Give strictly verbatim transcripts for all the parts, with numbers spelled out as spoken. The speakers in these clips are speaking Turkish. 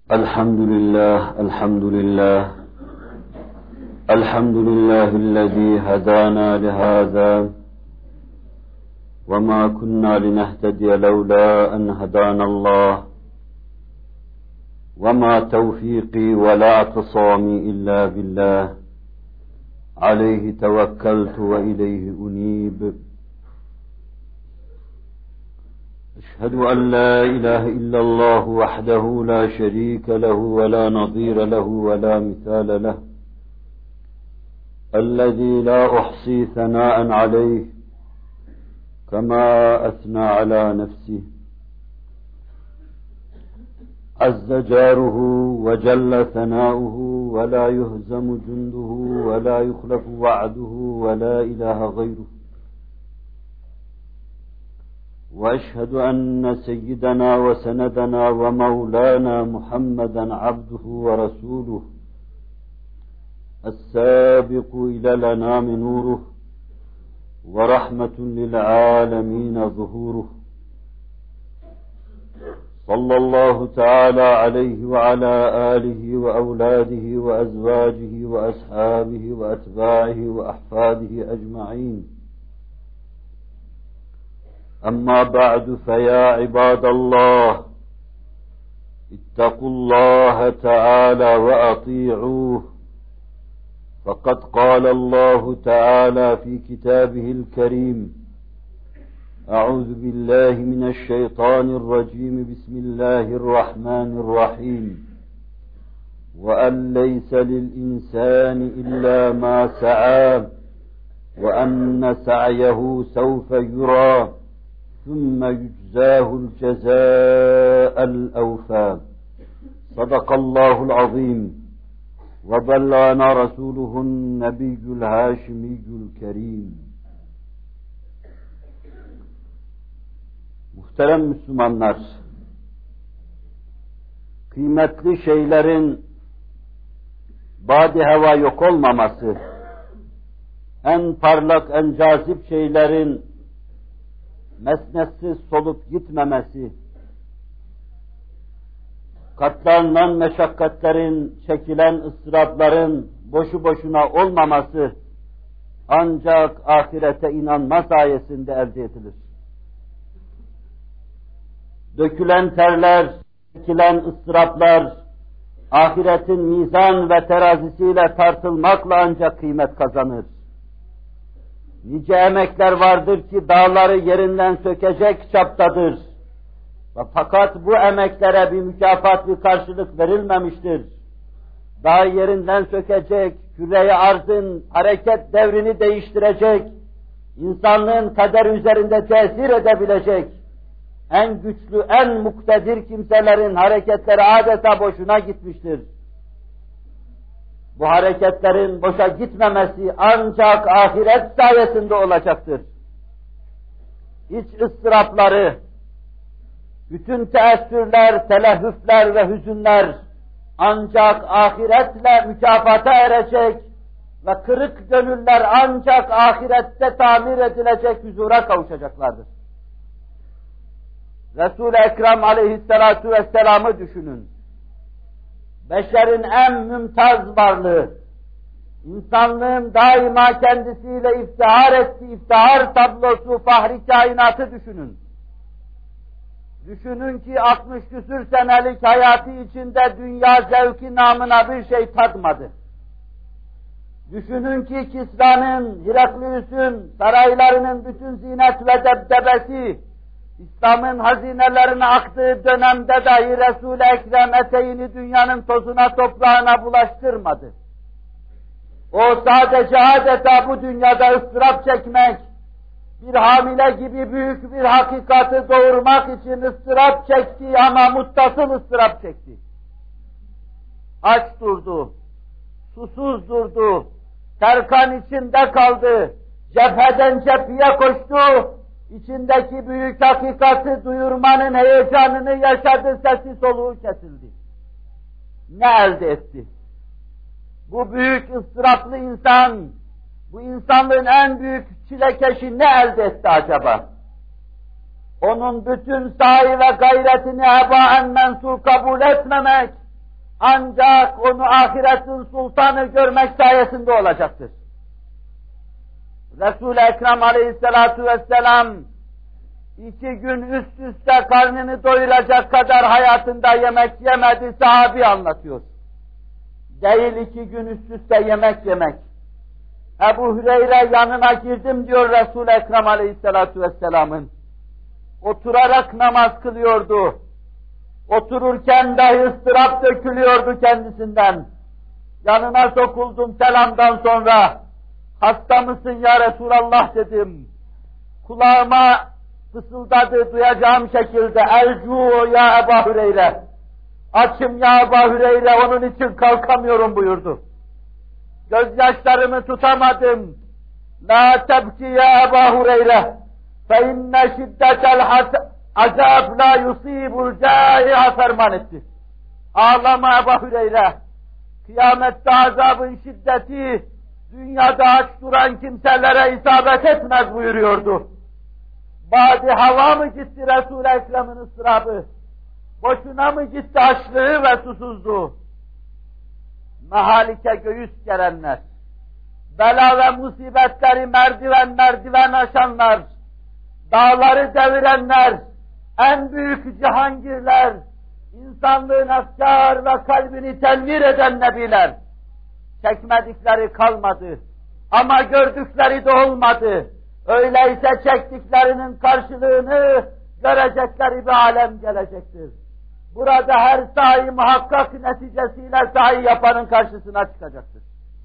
الحمد لله الحمد لله الحمد لله الذي هدانا لهذا وما كنا لنهتدي لولا أن هدانا الله وما توفيقي ولا اعتصامي إلا بالله عليه توكلت وإليه أنيب أشهد أن لا إله إلا الله وحده لا شريك له ولا نظير له ولا مثال له الذي لا أحصي ثناء عليه كما أثنى على نفسه عز جاره وجل ثناؤه ولا يهزم جنده ولا يخلف وعده ولا إله غيره وأشهد أن سيدنا وسندنا ومولانا محمدا عبده ورسوله السابق إلى الأنام نوره ورحمة للعالمين ظهوره صلى الله تعالى عليه وعلى آله وأولاده وأزواجه وأصحابه وأتباعه وأحفاده أجمعين أما بعد فيا عباد الله اتقوا الله تعالى وأطيعوه فقد قال الله تعالى في كتابه الكريم أعوذ بالله من الشيطان الرجيم بسم الله الرحمن الرحيم وأن ليس للإنسان إلا ما سعى وأن سعيه سوف يرى ثم يجزاه الجزاء الأوفى صدق الله العظيم وبلغنا رسوله النبي الهاشمي الكريم. Muhterem Müslümanlar, kıymetli şeylerin badi heva yok olmaması, en parlak, en cazip şeylerin mesnetsiz solup gitmemesi, katlanılan meşakkatlerin, çekilen ıstırapların boşu boşuna olmaması ancak ahirete inanma sayesinde elde edilir. Dökülen terler, çekilen ıstıraplar, ahiretin mizan ve terazisiyle tartılmakla ancak kıymet kazanır. Nice emekler vardır ki dağları yerinden sökecek çaptadır. Ve fakat bu emeklere bir mükafat, bir karşılık verilmemiştir. Dağ yerinden sökecek, küre-i arzın hareket devrini değiştirecek, insanlığın kaderi üzerinde tesir edebilecek, en güçlü, en muktedir kimselerin hareketleri adeta boşuna gitmiştir. Bu hareketlerin boşa gitmemesi ancak ahiret sayesinde olacaktır. İç ıstırapları, bütün teessürler, telehüfler ve hüzünler ancak ahiretle mükafata erecek ve kırık gönüller ancak ahirette tamir edilecek huzura kavuşacaklardır. Resul-i Ekrem aleyhissalatu vesselam'ı düşünün. Beşerin en mümtaz varlığı, insanlığın daima kendisiyle iftihar ettiği iftihar tablosu fahri kainatı düşünün. Düşünün ki altmış küsür senelik hayatı içinde dünya zevki namına bir şey tatmadı. Düşünün ki Kisra'nın, Heraklius'un, saraylarının bütün zinet ve debdebesi, İslam'ın hazinelerine aktığı dönemde dahi Resul-i Ekrem eteğini dünyanın tozuna toprağına bulaştırmadı. O sadece adeta bu dünyada ıstırap çekmek, bir hamile gibi büyük bir hakikati doğurmak için ıstırap çekti ama muttasıl ıstırap çekti. Aç durdu, susuz durdu, terkan içinde kaldı, cepheden cepheye koştu, İçindeki büyük hakikati duyurmanın heyecanını yaşadı, sesi soluğu kesildi. Ne elde etti? Bu büyük ıstıraplı insan, bu insanlığın en büyük çilekeşi ne elde etti acaba? Onun bütün sahi ve gayretini hebaen mensur kabul etmemek, ancak onu ahiretin sultanı görmek sayesinde olacaktır. Resul-i Ekrem aleyhissalatu vesselam iki gün üst üste karnını doyuracak kadar hayatında yemek yemedi, sahabi anlatıyor. Değil iki gün üst üste yemek yemek. Ebu Hüreyre yanına girdim diyor Resul-i Ekrem aleyhissalatu vesselamın. Oturarak namaz kılıyordu. Otururken dahi ıstırap dökülüyordu kendisinden. Yanına sokuldum selamdan sonra. Hasta mısın ya Resulallah dedim. Kulağıma fısıldadı duyacağım şekilde. Elcu ya Ebu Hüreyre. Açım ya Ebu Hüreyre, onun için kalkamıyorum buyurdu. Gözyaşlarımı tutamadım. La tebki ya Ebu Hüreyre. Fe inne şiddetel azab la yusibul cai'a ferman etti. Ağlama Ebu Hüreyre. Kıyamette azabın şiddeti dünyada aç duran kimselere isabet etmez buyuruyordu. Badi hava mı gitti Resul-i Ekrem'in ıstırabı? Boşuna mı gitti açlığı ve susuzluğu? Mehalike göğüs gelenler, bela ve musibetleri merdiven merdiven aşanlar, dağları devirenler, en büyük cihangirler, insanlığın efkar ve kalbini tenvir eden nebiler, çekmedikleri kalmadı ama gördükleri de olmadı. Öyleyse çektiklerinin karşılığını görecekleri bir alem gelecektir. Burada her sahi muhakkak neticesiyle sahi yapanın karşısına çıkacaktır.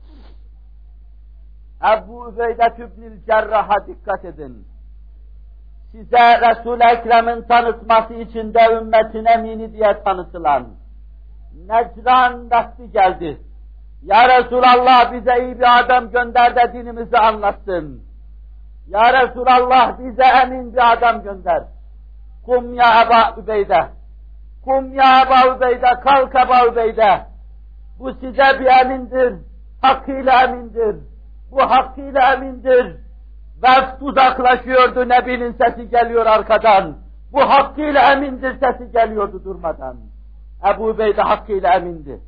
Ebu Übeyde İbnül Cerrah'a dikkat edin. Size Resul-i Ekrem'in tanıtması için de ümmetin emini diye tanıtılan Necran vakti geldi. Ya Resulallah, bize iyi bir adam gönder de dinimizi anlatsın. Ya Resulallah, bize emin bir adam gönder. Kum ya Ebu Übeyde. Kum ya Ebu Übeyde, kalk Ebu Übeyde. Bu size bir emindir, hakkıyla emindir. Bu hakkıyla emindir. Vefd uzaklaşıyordu, Nebi'nin sesi geliyor arkadan. Bu hakkıyla emindir sesi geliyordu durmadan. Ebu Übeyde hakkıyla emindi.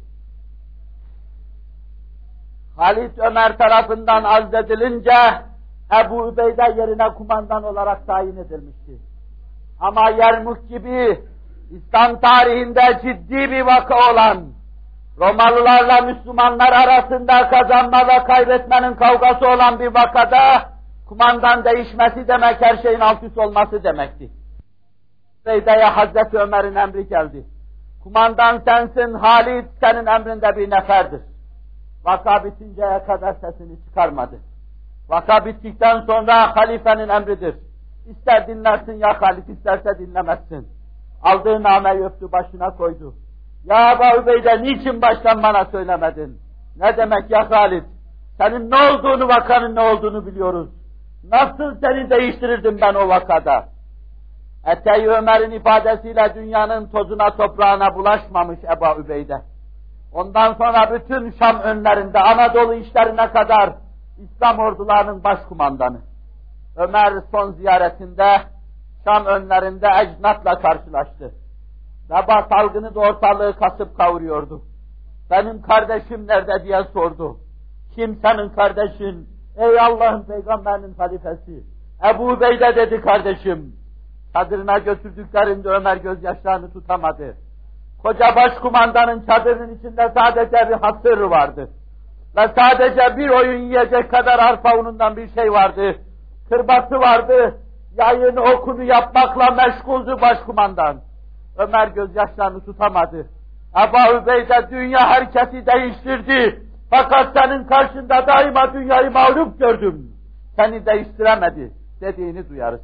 Halid Ömer tarafından azledilince Ebu Übeyde yerine kumandan olarak tayin edilmişti. Ama Yermuk gibi İslam tarihinde ciddi bir vaka olan, Romalılarla Müslümanlar arasında kazanma ve kaybetmenin kavgası olan bir vakada kumandan değişmesi demek her şeyin alt üst olması demekti. Übeyde'ye Hazreti Ömer'in emri geldi. Kumandan sensin, Halid senin emrinde bir neferdir. Vaka bitinceye kadar sesini çıkarmadı. Vaka bittikten sonra halifenin emridir. İster dinlersin ya Halid, isterse dinlemezsin. Aldığı nameyi öptü, başına koydu. Ya Ebu Übeyde, niçin baştan bana söylemedin? Ne demek ya Halid? Senin ne olduğunu, vakanın ne olduğunu biliyoruz. Nasıl seni değiştirirdim ben o vakada? Ete-i Ömer'in ifadesiyle dünyanın tozuna toprağına bulaşmamış Ebu Übeyde. Ondan sonra bütün Şam önlerinde Anadolu işlerine kadar İslam ordularının başkumandanı. Ömer son ziyaretinde Şam önlerinde ecnatla karşılaştı. Veba salgını da ortalığı kasıp kavuruyordu. Benim kardeşim nerede diye sordu. Kim senin kardeşin? Ey Allah'ın peygamberinin halifesi. Ebu Übeyde dedi kardeşim. Çadırına götürdüklerinde Ömer gözyaşlarını tutamadı. Koca başkumandanın çadırının içinde sadece bir hasır vardı. Ve sadece bir oyun yiyecek kadar arpa unundan bir şey vardı. Kırbası vardı. Yayını okunu yapmakla meşguldü başkumandan. Ömer gözyaşlarını tutamadı. Ebu Übeyde, dünya herkesi değiştirdi. Fakat senin karşında daima dünyayı mağlup gördüm. Seni değiştiremedi dediğini duyarız.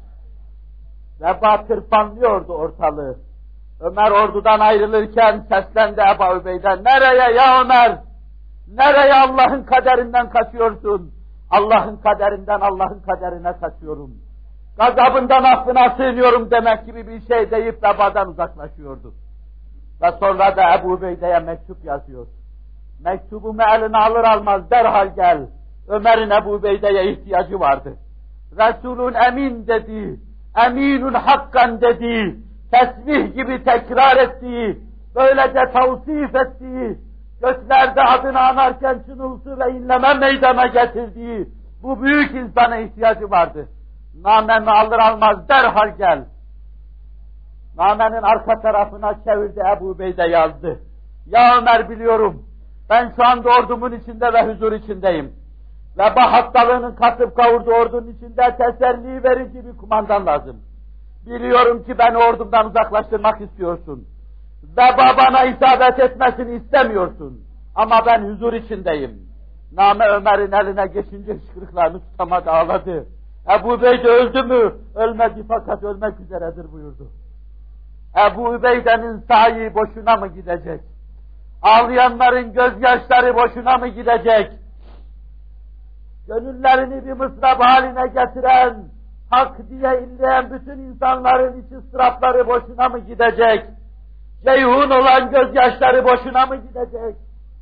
Veba tırpanlıyordu ortalığı. Ömer ordudan ayrılırken seslendi Ebu Übeyde. Nereye ya Ömer? Nereye Allah'ın kaderinden kaçıyorsun? Allah'ın kaderinden Allah'ın kaderine kaçıyorum. Gazabından affına sığınıyorum demek gibi bir şey deyip Vebadan uzaklaşıyordu. Ve sonra da Ebu Übeyde'ye mektup yazıyor. Mektubumu eline alır almaz derhal gel. Ömer'in Ebu Übeyde'ye ihtiyacı vardı. Resulün emin dedi, eminun hakkan dedi, tesbih gibi tekrar ettiği böylece tavsif ettiği, göklerde adını anarken çınıltı ve inleme meydana getirdiği bu büyük insana ihtiyacı vardı. Namemi alır almaz derhal gel. Namenin arka tarafına çevirdi, Ebu Ubeyde yazdı. Ya Ömer, biliyorum, ben şu anda ordumun içinde ve huzur içindeyim. Veba hastalığının katıp kavurduğu ordunun içinde teselli verici bir kumandan lazım. Biliyorum ki beni ordumdan uzaklaştırmak istiyorsun. Veba bana isabet etmesini istemiyorsun. Ama ben huzur içindeyim. Name Ömer'in eline geçince hıçkırıklarını tutamadı, ağladı. Ebu Ubeyde öldü mü? Ölmedi, fakat ölmek üzeredir buyurdu. Ebu Ubeyde'nin sahi boşuna mı gidecek? Ağlayanların gözyaşları boşuna mı gidecek? Gönüllerini bir mısrap haline getiren, hak diye inleyen bütün insanların iç ıstırapları boşuna mı gidecek? Ceyhun olan gözyaşları boşuna mı gidecek?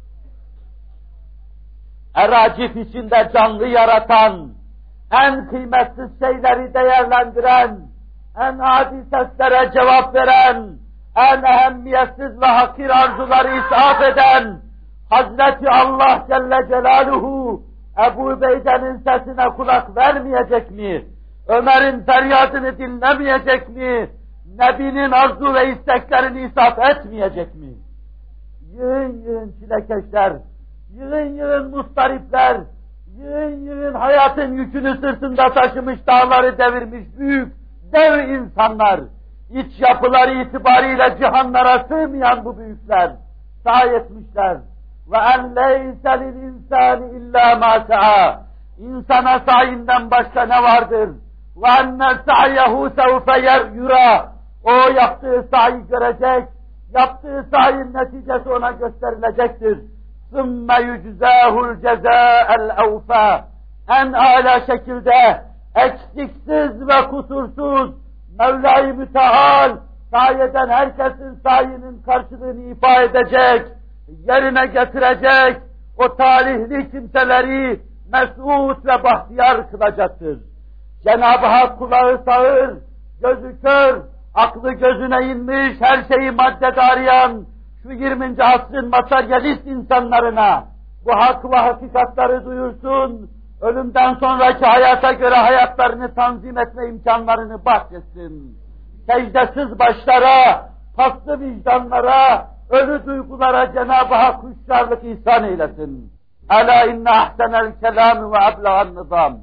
Eracif içinde canlı yaratan, en kıymetsiz şeyleri değerlendiren, en adi seslere cevap veren, en ehemmiyetsiz ve hakir arzuları isaf eden Hazreti Allah Celle Celaluhu Ebu Ubeyde'nin sesine kulak vermeyecek mi? Ömer'in feryadını dinlemeyecek mi? Nebinin arzu ve isteklerini isaf etmeyecek mi? Yığın yığın çilekeşler, yığın yığın mustaripler, yığın yığın hayatın yükünü sırtında taşımış, dağları devirmiş büyük dev insanlar, iç yapıları itibariyle cihanlara sığmayan bu büyükler sahi etmişler. Ve en leyse lil insani illa ma sa'a. İnsana sayinden başka ne vardır? Ve enne sa'yehu sevfe yura. O yaptığı sahi görecek, yaptığı sahinin neticesi ona gösterilecektir. Sümme yüczâhul cezâ'el evfâ. En âlâ şekilde eksiksiz ve kusursuz Mevla-i Müteal sayeden herkesin sayının karşılığını ifa edecek, yerine getirecek, o talihli kimseleri mesut ve bahtiyar kılacaktır. Cenab-ı Hak kulağı sağır, gözü kör, aklı gözüne inmiş, her şeyi maddede arayan şu yirminci asrın materyalist insanlarına bu hak ve hakikatları duyursun, ölümden sonraki hayata göre hayatlarını tanzim etme imkanlarını bahşetsin. Secdesiz başlara, paslı vicdanlara, ölü duygulara Cenab-ı Hak huşyarlık ihsan eylesin. Ela inne ahsenel kelam ve ablağan nizam.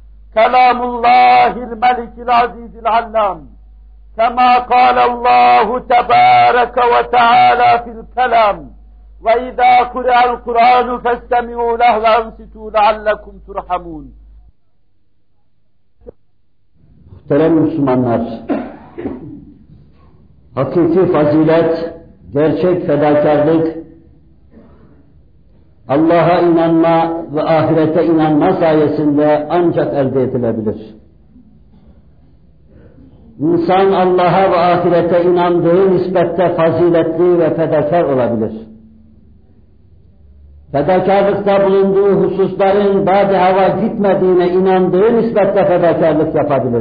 Kelamullahil melikil azizil allam. Kema kâlallahu tebâreke ve teâlâ fil kelam. Ve izâ kure'al Kur'anu festemi'û leh ve ansitû leallekum turhamûn. Muhterem Müslümanlar, hakiki fazilet, gerçek fedakarlık, Allah'a inanma ve ahirete inanma sayesinde ancak elde edilebilir. İnsan Allah'a ve ahirete inandığı nispette faziletli ve fedakar olabilir. Fedakarlıkta bulunduğu hususların bâd-i hava gitmediğine inandığı nispette fedakarlık yapabilir.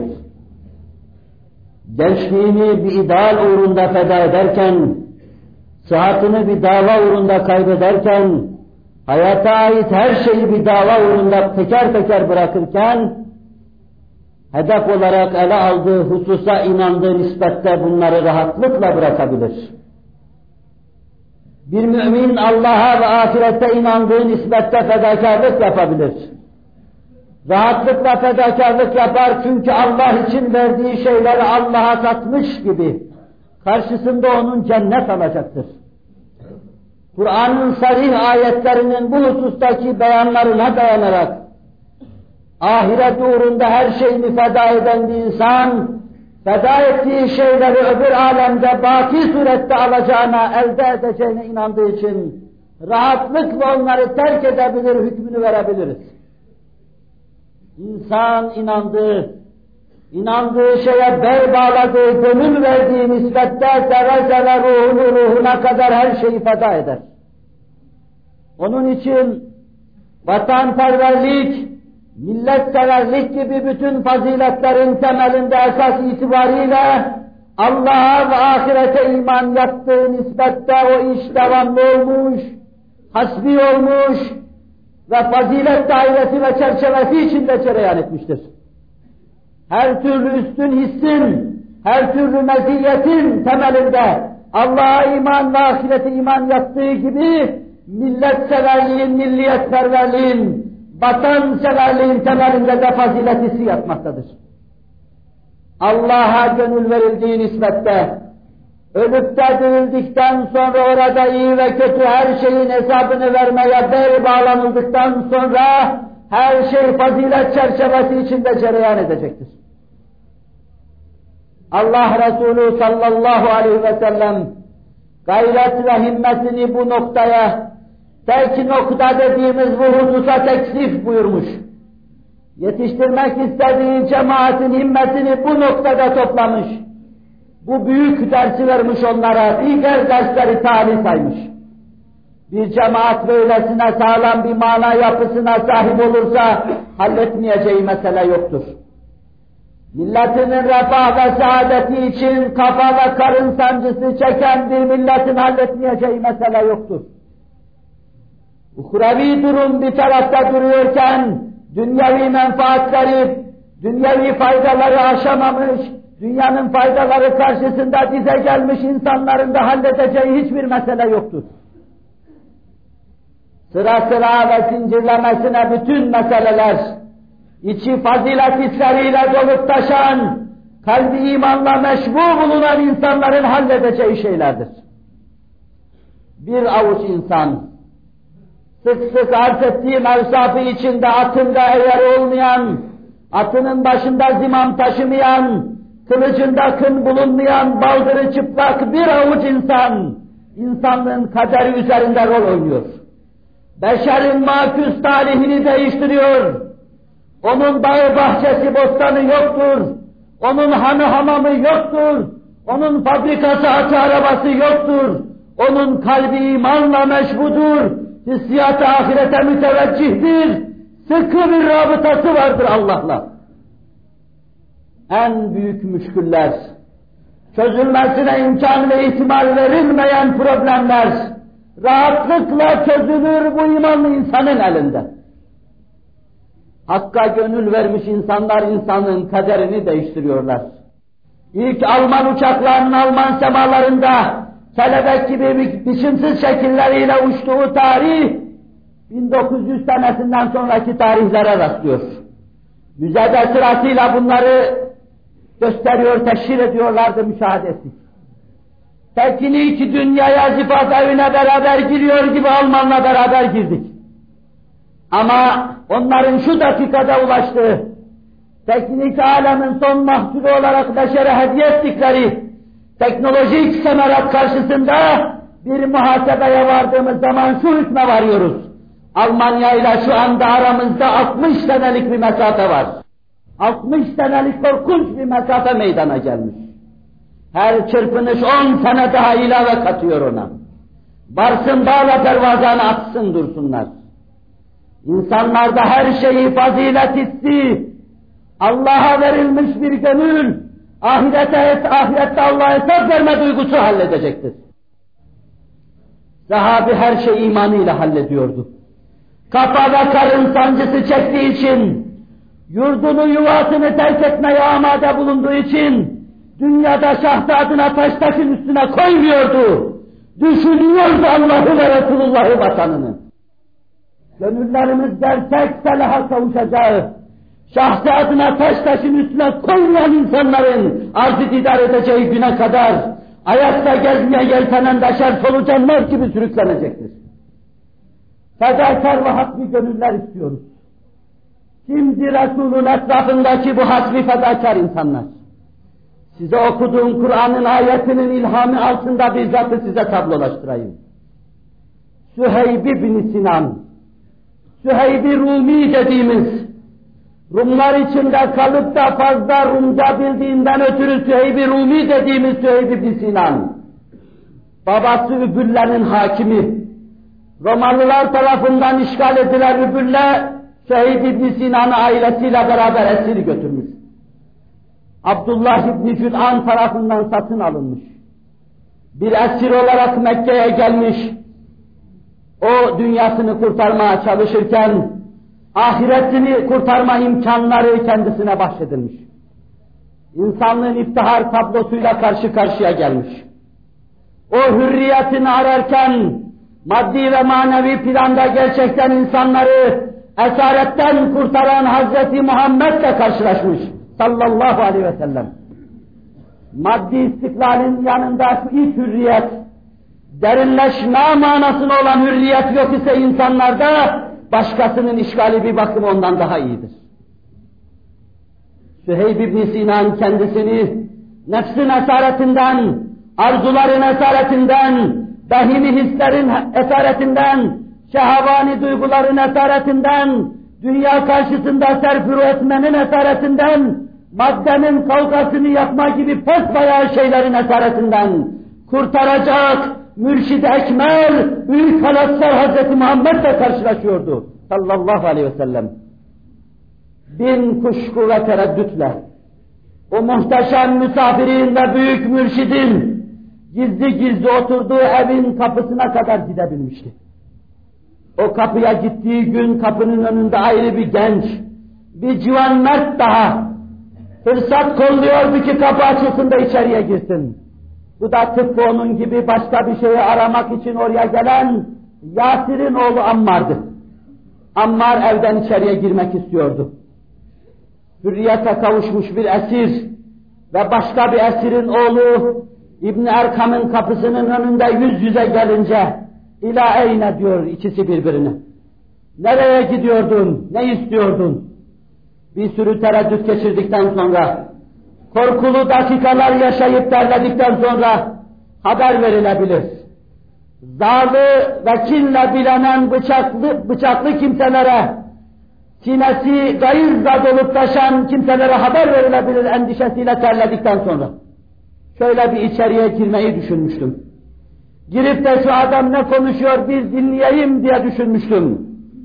Gençliğini bir ideal uğrunda feda ederken, sıhhatini bir dava uğrunda kaybederken, hayata ait her şeyi bir dava uğrunda teker teker bırakırken, hedef olarak ele aldığı hususa inandığı nispette bunları rahatlıkla bırakabilir. Bir mümin Allah'a ve ahirete inandığı nispette fedakarlık yapabilir. Rahatlıkla fedakarlık yapar çünkü Allah için verdiği şeyleri Allah'a satmış gibi karşısında onun cennet alacaktır. Kur'an'ın sarih ayetlerinin bu husustaki beyanlarına dayanarak ahiret uğrunda her şeyini feda eden bir insan, feda ettiği şeyleri öbür alemde baki surette alacağına, elde edeceğine inandığı için rahatlıkla onları terk edebilir, hükmünü verebiliriz. İnsan inandığı, inandığı şeye bel bağladığı, gönül verdiği nispette seve seve ruhunu ruhuna kadar her şeyi feda eder. Onun için vatanperverlik, milletseverlik gibi bütün faziletlerin temelinde esas itibariyle Allah'a ve ahirete iman yaptığı nispette o iş devamlı olmuş, hasbi olmuş ve fazilet dairesi ve çerçevesi içinde cereyan etmiştir. Her türlü üstün hissin, her türlü meziyetin temelinde Allah'a iman ve ahirete iman yaptığı gibi milletseverliğin, milliyetperverliğin, vatanseverliğin temelinde de fazilet hissi yatmaktadır. Allah'a gönül verildiği nispette, ölüp de dirildikten sonra orada iyi ve kötü her şeyin hesabını vermeye bel bağlanıldıktan sonra her şey fazilet çerçevesi içinde cereyan edecektir. Allah Resulü sallallahu aleyhi ve sellem gayret ve himmetini bu noktaya, tek nokta dediğimiz bu hususa teksif buyurmuş. Yetiştirmek istediği cemaatin himmetini bu noktada toplamış. Bu büyük dersi vermiş onlara, diğer dersleri tali saymış. Bir cemaat böylesine sağlam bir mana yapısına sahip olursa halletmeyeceği mesele yoktur. Milletinin refah ve saadeti için kafa ve karın sancısı çeken bir milletin halletmeyeceği mesele yoktur. Uhrevi durum bir tarafta duruyorken, dünyevi menfaatleri, dünyevi faydaları aşamamış, dünyanın faydaları karşısında dize gelmiş insanların da halledeceği hiçbir mesele yoktur. Sıra sıra ve zincirlemesine bütün meseleler, içi fazilet hisleriyle dolup taşan, kalbi imanla meşbu bulunan insanların halledeceği şeylerdir. Bir avuç insan, sık sık arz ettiğim evsafı içinde atında eğer olmayan, atının başında zimam taşımayan, kılıcında kın bulunmayan, baldırı çıplak bir avuç insan, insanlığın kaderi üzerinde rol oynuyor. Beşerin makûs talihini değiştiriyor. Onun bağı bahçesi bostanı yoktur. Onun hanı hamamı yoktur. Onun fabrikası atı arabası yoktur. Onun kalbi imanla meşbudur. Hissiyat-ı ahirete müteveccihtir. Sıkı bir rabıtası vardır Allah'la. En büyük müşküller, çözülmesine imkan ve ihtimal verilmeyen problemler, rahatlıkla çözülür bu imanlı insanın elinde. Hakka gönül vermiş insanlar insanın kaderini değiştiriyorlar. İlk Alman uçaklarının Alman semalarında kelebek gibi biçimsiz şekilleriyle uçtuğu tarih bin dokuz yüz senesinden sonraki tarihlere rastlıyor. Müzede sırasıyla bunları gösteriyor, teşhir ediyorlardı, müşahede ettik. Teknik dünyaya zifaf evine beraber giriyor gibi Almanla beraber girdik. Ama onların şu dakikada ulaştığı, teknik alemin son mahsulü olarak beşere hediye ettikleri teknolojik semerat karşısında bir muhasebeye vardığımız zaman şu hükme varıyoruz. Almanya ile şu anda aramızda altmış senelik bir mesafe var. altmış senelik korkunç bir mesafe meydana gelmiş. Her çırpınış on sene daha ilave katıyor ona. Varsın bağla pervazanı atsın dursunlar. İnsanlarda her şeyi fazilet hissi, Allah'a verilmiş bir gönül, ahirete, ahirette Allah'a hesap verme duygusu halledecektir. Sahabi her şeyi imanıyla hallediyordu. Kafa ve karın sancısı çektiği için, yurdunu yuvasını terk etmeye amade bulunduğu için, dünyada şahzadına taş taşın üstüne koymuyordu. Düşünüyordu Allah'ı ve Resulullah'ı vatanını. Gönüllerimiz gerçek felaha kavuşacağı, şahzadına taş taşın üstüne koymayan insanların arz-ı idare edeceği güne kadar ayakta gezmeye yeltenen beşer solucanlar gibi sürüklenecektir. Fedakar ve haklı gönüller istiyoruz. Kimdir Resul'ün etrafındaki bu hasbi fedakar insanlar? Size okuduğum Kur'an'ın ayetinin ilhamı altında bir zatı size tablolaştırayım. Süheyb ibn Sinan, Süheyb-i Rumi dediğimiz, Rumlar içinde kalıp da fazla Rumca bildiğinden ötürü Süheyb-i Rumi dediğimiz Süheyb ibn Sinan, babası Übülle'nin hakimi, Romalılar tarafından işgal edilen Übülle, Süheyb ibn Sinan'ı ailesiyle beraber esir götürmüş. Abdullah İbni Cüd'an tarafından satın alınmış. Bir esir olarak Mekke'ye gelmiş. O dünyasını kurtarmaya çalışırken ahiretini kurtarma imkanları kendisine bahşedilmiş. İnsanlığın iftihar tablosuyla karşı karşıya gelmiş. O hürriyetini ararken maddi ve manevi planda gerçekten insanları esaretten kurtaran Hazreti Muhammed'le karşılaşmış sallallahu aleyhi ve sellem. Maddi istiklalin yanında şu ilk hürriyet, derinleşme manasına olan hürriyet yok ise insanlarda başkasının işgali bir bakıma ondan daha iyidir. Süheyb ibn Sinan kendisini nefsin esaretinden, arzuların esaretinden, behimi hislerin esaretinden, şehavani duyguların esaretinden, dünya karşısında serfuru etmenin esaretinden, maddenin kavgasını yapma gibi pesbayağı şeylerin esaretinden kurtaracak Mürşid-i Ekmel, büyük halatsar Hazreti Muhammed'le karşılaşıyordu sallallahu aleyhi ve sellem. Bin kuşku ve tereddütle o muhteşem misafirin ve büyük mürşidin gizli gizli oturduğu evin kapısına kadar gidebilmişti. O kapıya gittiği gün kapının önünde ayrı bir genç, bir civan mert daha fırsat kolluyordu ki kapı açılsın da içeriye girsin. Bu da tıpkı onun gibi başka bir şeyi aramak için oraya gelen Yasir'in oğlu Ammar'dı. Ammar evden içeriye girmek istiyordu. Hürriyete kavuşmuş bir esir ve başka bir esirin oğlu İbn Erkam'ın kapısının önünde yüz yüze gelince İlâ eyne diyor ikisi birbirine. Nereye gidiyordun, ne istiyordun? Bir sürü tereddüt geçirdikten sonra, korkulu dakikalar yaşayıp terledikten sonra haber verilebilir. Zarlı ve kinle bilenen bıçaklı, bıçaklı kimselere, sinesi gayızla dolup taşan kimselere haber verilebilir endişesiyle terledikten sonra. Şöyle bir içeriye girmeyi düşünmüştüm. Girip de şu adam ne konuşuyor bir dinleyeyim diye düşünmüştüm.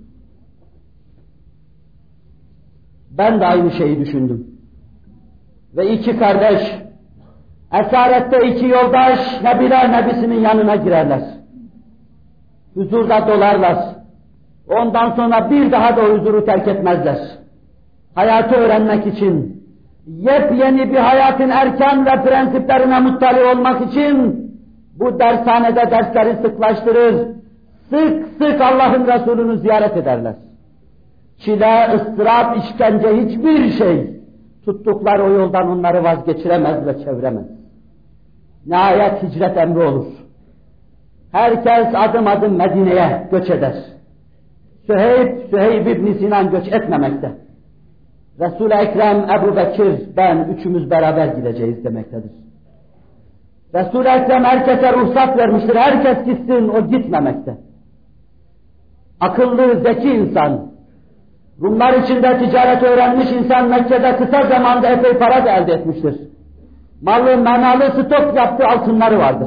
Ben de aynı şeyi düşündüm. Ve iki kardeş, esarette iki yoldaş Nebiler Nebisi'nin yanına girerler. Huzurda dolarlar. Ondan sonra bir daha da huzuru terk etmezler. Hayatı öğrenmek için, yepyeni bir hayatın erken ve prensiplerine muttali olmak için bu dershanede dersleri sıklaştırır, sık sık Allah'ın Resulü'nü ziyaret ederler. Çile, ıstırap, işkence hiçbir şey tuttukları o yoldan onları vazgeçiremez ve çeviremez. Nihayet hicret emri olur. Herkes adım adım Medine'ye göç eder. Süheyb, Süheyb ibn Sinan göç etmemekte. Resul-i Ekrem, Ebu Bekir, ben üçümüz beraber gideceğiz demektedir. Resul-i Ekrem herkese ruhsat vermiştir, herkes gitsin, o gitmemekte. Akıllı, zeki insan, Rumlar içinde ticaret öğrenmiş insan Mekke'de kısa zamanda epey para da elde etmiştir. Malı, menalı stok yaptığı altınları vardır.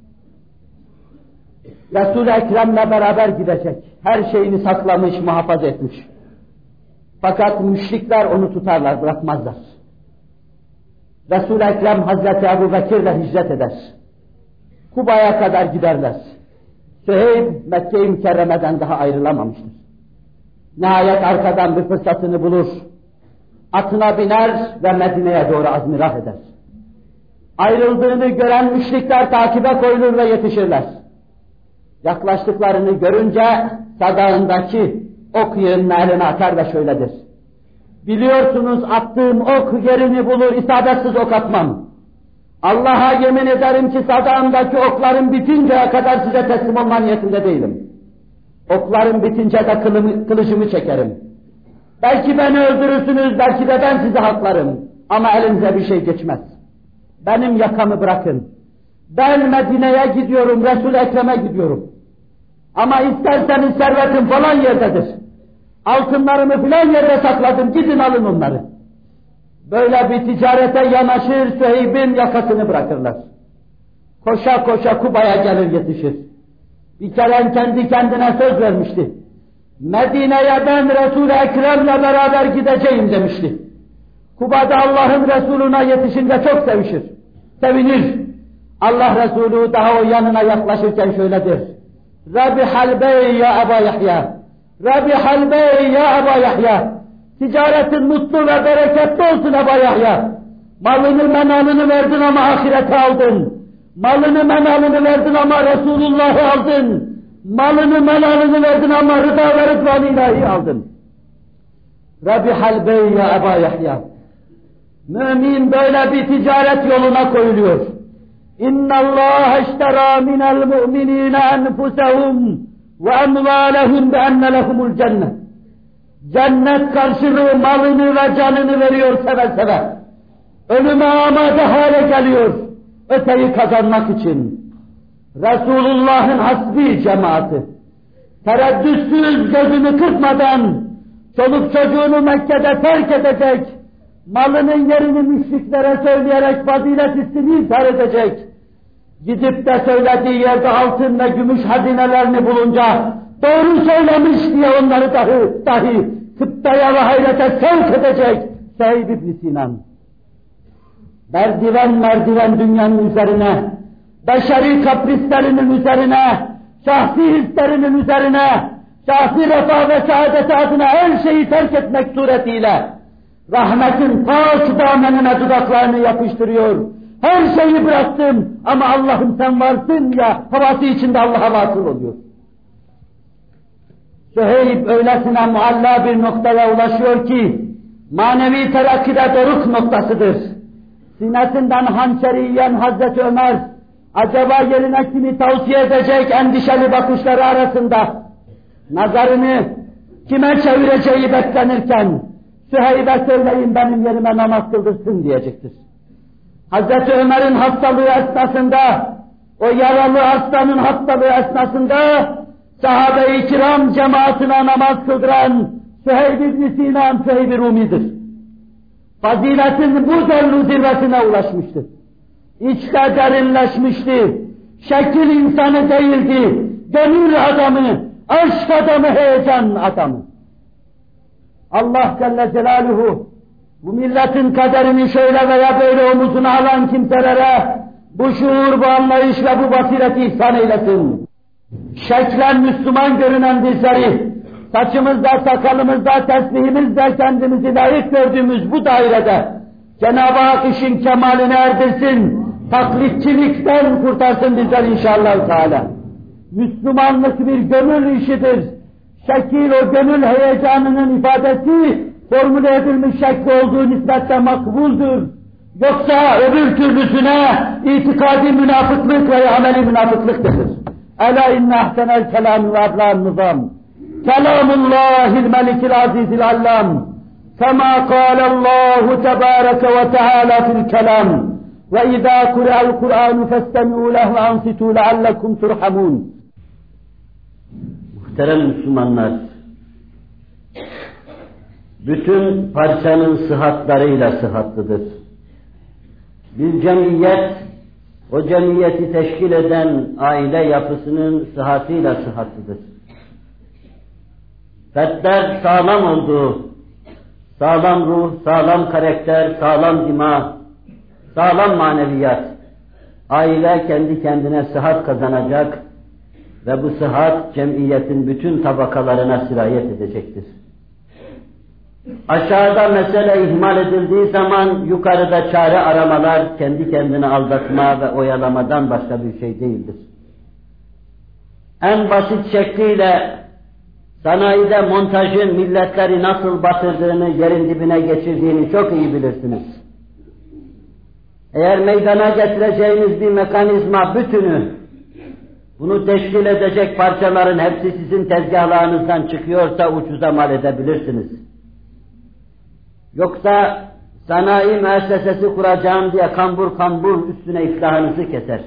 Resul-i Ekrem'le beraber gidecek, her şeyini saklamış, muhafaza etmiş. Fakat müşrikler onu tutarlar, bırakmazlar. Resul-i Ekrem Hazreti Ebu Bekir'le hicret eder. Kuba'ya kadar giderler. Süheyb Mekke-i Mükerreme'den daha ayrılamamıştır. Nihayet arkadan bir fırsatını bulur. Atına biner ve Medine'ye doğru azmirah eder. Ayrıldığını gören müşrikler takibe koyulur ve yetişirler. Yaklaştıklarını görünce sadağındaki ok yığınını eline atar ve şöyledir. Biliyorsunuz attığım ok yerini bulur, isabetsiz ok atmam. Allah'a yemin ederim ki sadağımdaki okların bitinceye kadar size teslim olma niyetinde değilim. Oklarım bitince de kılımı, kılıcımı çekerim. Belki beni öldürürsünüz, belki de ben sizi haklarım. Ama elinize bir şey geçmez. Benim yakamı bırakın. Ben Medine'ye gidiyorum, Resul-i Ekrem'e gidiyorum. Ama isterseniz servetim falan yerdedir. Altınlarımı filan yerde sakladım, gidin alın onları. Böyle bir ticarete yanaşır, Süheyb'in yakasını bırakırlar. Koşa koşa Kuba'ya gelir yetişir. Bir kere kendi kendine söz vermişti. Medine'ye ben Resul-i Ekrem'le beraber gideceğim demişti. Kuba'da Allah'ın Resulü'ne yetişince çok sevişir, sevinir. Allah Resulü daha o yanına yaklaşırken şöyledir. Rabihal bey ya Eba Yahya, Rabihal bey ya Eba Yahya, ticaretin mutlu ve bereketli olsun Eba Yahya. Malını menalını verdin ama ahirete aldın. Malını menalını verdin ama Resulullah'ı aldın. Malını menalını verdin ama rıza ve rıdvan ilahi aldın. Rabihal bey ya Eba Yahya. Mümin böyle bir ticaret yoluna koyuluyor. İnna Allah iştera minel mu'minina enfusahum ve emvalahum bi enne lehumul cennet. Cennet karşılığı malını ve canını veriyor seve seve. Ölüme amade hale geliyor. Öteyi kazanmak için. Resulullah'ın hasbi cemaati. Tereddütsüz gözünü kırpmadan çoluk çocuğunu Mekke'de terk edecek, malının yerini müşriklere söyleyerek fazilet ismini izhar edecek, gidip de söylediği yerde altın ve gümüş hazinelerini bulunca doğru söylemiş diye onları dahi, dahi tıbbaya ve hayrete sevk edecek Sehib İbn Sinan. Merdiven merdiven dünyanın üzerine, beşeri kaprislerinin üzerine, şahsi hislerinin üzerine, şahsi refah ve saadet adına her şeyi terk etmek suretiyle rahmetin ta damenine dudaklarını yapıştırıyor. Her şeyi bıraktım ama Allah'ım sen varsın ya havası içinde Allah'a vasıl oluyor. Süheyb öylesine mualla bir noktaya ulaşıyor ki manevi terakkide doruk noktasıdır. Sinesinden hançeri yiyen Hazreti Ömer acaba yerine kimi tavsiye edecek endişeli bakışları arasında nazarını kime çevireceği beklenirken Süheyb'e söyleyin benim yerime namaz kıldırsın diyecektir. Hazreti Ömer'in hastalığı esnasında, o yaralı hastanın hastalığı esnasında sahabe-i kiram cemaatine namaz kıldıran Süheyb İbn Sinan Süheyb-i Rumi'dir. Faziletin bu denli zirvesine ulaşmıştı. İçte derinleşmişti. Şekil insanı değildi. Gönül adamı, aşk adamı, heyecan adamı. Allah Celle Celaluhu bu milletin kaderini şöyle veya böyle omuzuna alan kimselere bu şuur, bu anlayış ve bu basireti ihsan eylesin. Şeklen Müslüman görünen bizleri, saçımızda, sakalımızda, tesbihimizde kendimizi layık gördüğümüz bu dairede Cenab-ı Hak işin kemaline erdirsin, taklitçilikten kurtarsın bizler inşallah Teala. Müslümanlık bir gönül işidir. Şekil o gönül heyecanının ifadesi formüle edilmiş şekli olduğu nispetle makbuldur. Yoksa öbür türlüsüne itikadi münafıklık ve ameli münafıklık denir. Ela inne ahsenel kelam ve ablan nizam. Kelamullahil melikil azizil allam. Kema kâlallahu tebâreke ve teâlâ fil kelam. Ve izâ kure'al Kur'anu festemi'û lehu ve ansitû leallekum turhamûn. Muhterem Müslümanlar, bütün parçanın sıhhatlarıyla sıhhatlıdır. Bir cemiyet, o cemiyeti teşkil eden aile yapısının sıhhatıyla sıhhatlıdır. Fertler sağlam olduğu, sağlam ruh, sağlam karakter, sağlam dima, sağlam maneviyat, aile kendi kendine sıhhat kazanacak ve bu sıhhat cemiyetin bütün tabakalarına sirayet edecektir. Aşağıda mesele ihmal edildiği zaman yukarıda çare aramalar kendi kendine aldatma ve oyalamadan başka bir şey değildir. En basit şekliyle sanayide montajın milletleri nasıl batırdığını, yerin dibine geçirdiğini çok iyi bilirsiniz. Eğer meydana getireceğiniz bir mekanizma bütünü, bunu teşkil edecek parçaların hepsi sizin tezgahlarınızdan çıkıyorsa ucuza mal edebilirsiniz. Yoksa sanayi müessesesi kuracağım diye kambur kambur üstüne iflahınızı keser.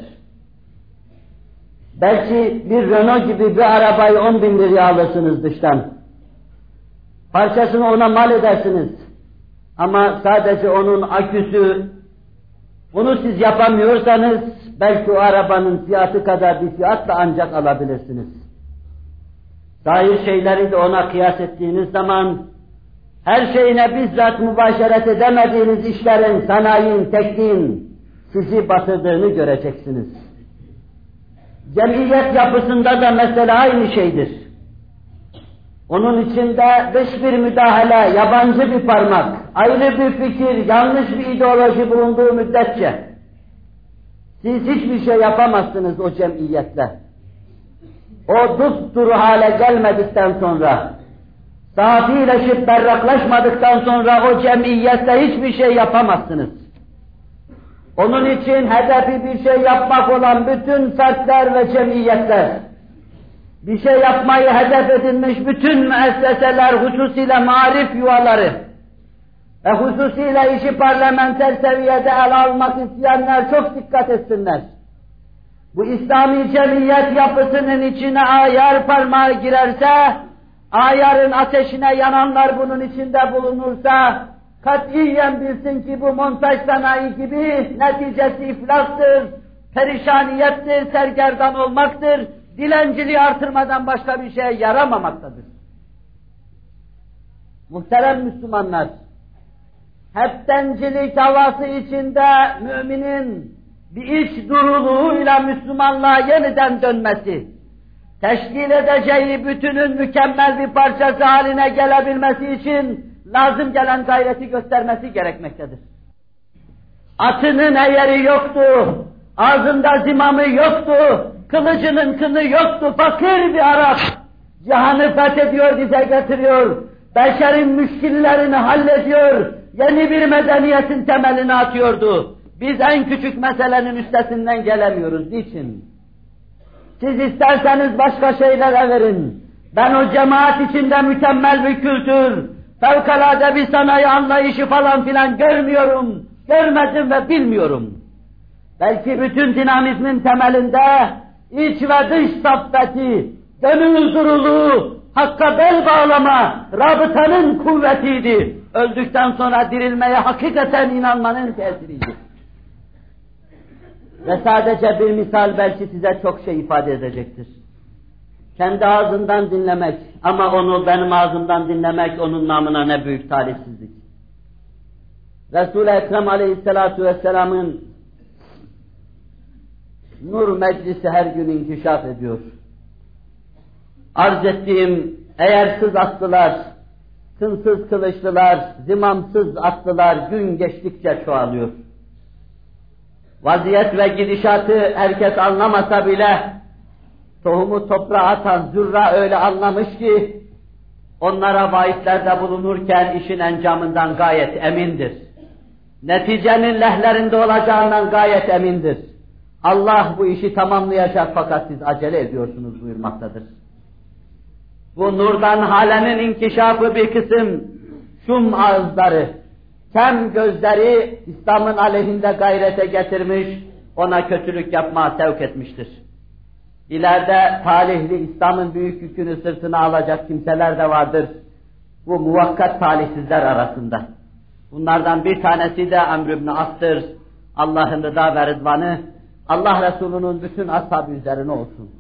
Belki bir Renault gibi bir arabayı on bin liraya alırsınız dıştan. Parçasını ona mal edersiniz. Ama sadece onun aküsü, bunu siz yapamıyorsanız belki o arabanın fiyatı kadar bir fiyatla ancak alabilirsiniz. Zahir şeyleri de ona kıyas ettiğiniz zaman her şeyine bizzat mübaşeret edemediğiniz işlerin, sanayinin, tekniğin sizi batırdığını göreceksiniz. Cemiyet yapısında da mesela aynı şeydir. Onun içinde dış bir müdahale, yabancı bir parmak, ayrı bir fikir, yanlış bir ideoloji bulunduğu müddetçe siz hiçbir şey yapamazsınız o cemiyetle. O dupduru hale gelmedikten sonra, safileşip berraklaşmadıktan sonra o cemiyette hiçbir şey yapamazsınız. Onun için hedefi bir şey yapmak olan bütün fertler ve cemiyetler, bir şey yapmayı hedef edinmiş bütün müesseseler, hususiyle marif yuvaları ve hususiyle işi parlamenter seviyede ele almak isteyenler çok dikkat etsinler. Bu İslami cemiyet yapısının içine ayar parmağı girerse, ayarın ateşine yananlar bunun içinde bulunursa, katiyen bilsin ki bu montaj sanayi gibi neticesi iflastır, perişaniyettir, sergerdan olmaktır, dilenciliği artırmadan başka bir şeye yaramamaktadır. Muhterem Müslümanlar, heptencilik havası içinde müminin bir iç duruluğuyla Müslümanlığa yeniden dönmesi, teşkil edeceği bütünün mükemmel bir parçası haline gelebilmesi için lazım gelen gayreti göstermesi gerekmektedir. Atının eğeri yoktu, ağzında zimamı yoktu, kılıcının kını yoktu, fakir bir Arap, cihanı fethediyor, bize getiriyor, beşerin müşkillerini hallediyor, yeni bir medeniyetin temelini atıyordu. Biz en küçük meselenin üstesinden gelemiyoruz. Niçin? Siz isterseniz başka şeylere verin. Ben o cemaat içinde mükemmel bir kültür, fevkalade bir sanayi anlayışı falan filan görmüyorum, görmedim ve bilmiyorum. Belki bütün dinamizmin temelinde iç ve dış saffeti, gönül duruluğu, hakka bel bağlama, rabıtanın kuvvetiydi. Öldükten sonra dirilmeye hakikaten inanmanın tesiriydi. Ve sadece bir misal belki size çok şey ifade edecektir. Kendi ağzından dinlemek ama onu benim ağzımdan dinlemek onun namına ne büyük talihsizlik. Resul-i Ekrem Aleyhisselatü Vesselam'ın nur meclisi her gün inkişaf ediyor. Arz ettiğim eğersiz atlılar, kınsız kılıçlılar, zimamsız atlılar gün geçtikçe çoğalıyor. Vaziyet ve gidişatı herkes anlamasa bile tohumu toprağa atan zürra öyle anlamış ki onlara vaitlerde bulunurken işin encamından gayet emindir. Neticenin lehlerinde olacağından gayet emindir. Allah bu işi tamamlayacak fakat siz acele ediyorsunuz buyurmaktadır. Bu nurdan halenin inkişafı bir kısım şum ağızları, kem gözleri İslam'ın aleyhinde gayrete getirmiş, ona kötülük yapmaya sevk etmiştir. İleride talihli İslam'ın büyük yükünü sırtına alacak kimseler de vardır. Bu muvakkat talihsizler arasında. Bunlardan bir tanesi de Amr ibn As'tır. Allah'ın rıza ve rızvanı, Allah Resulü'nün bütün ashabı üzerine olsun.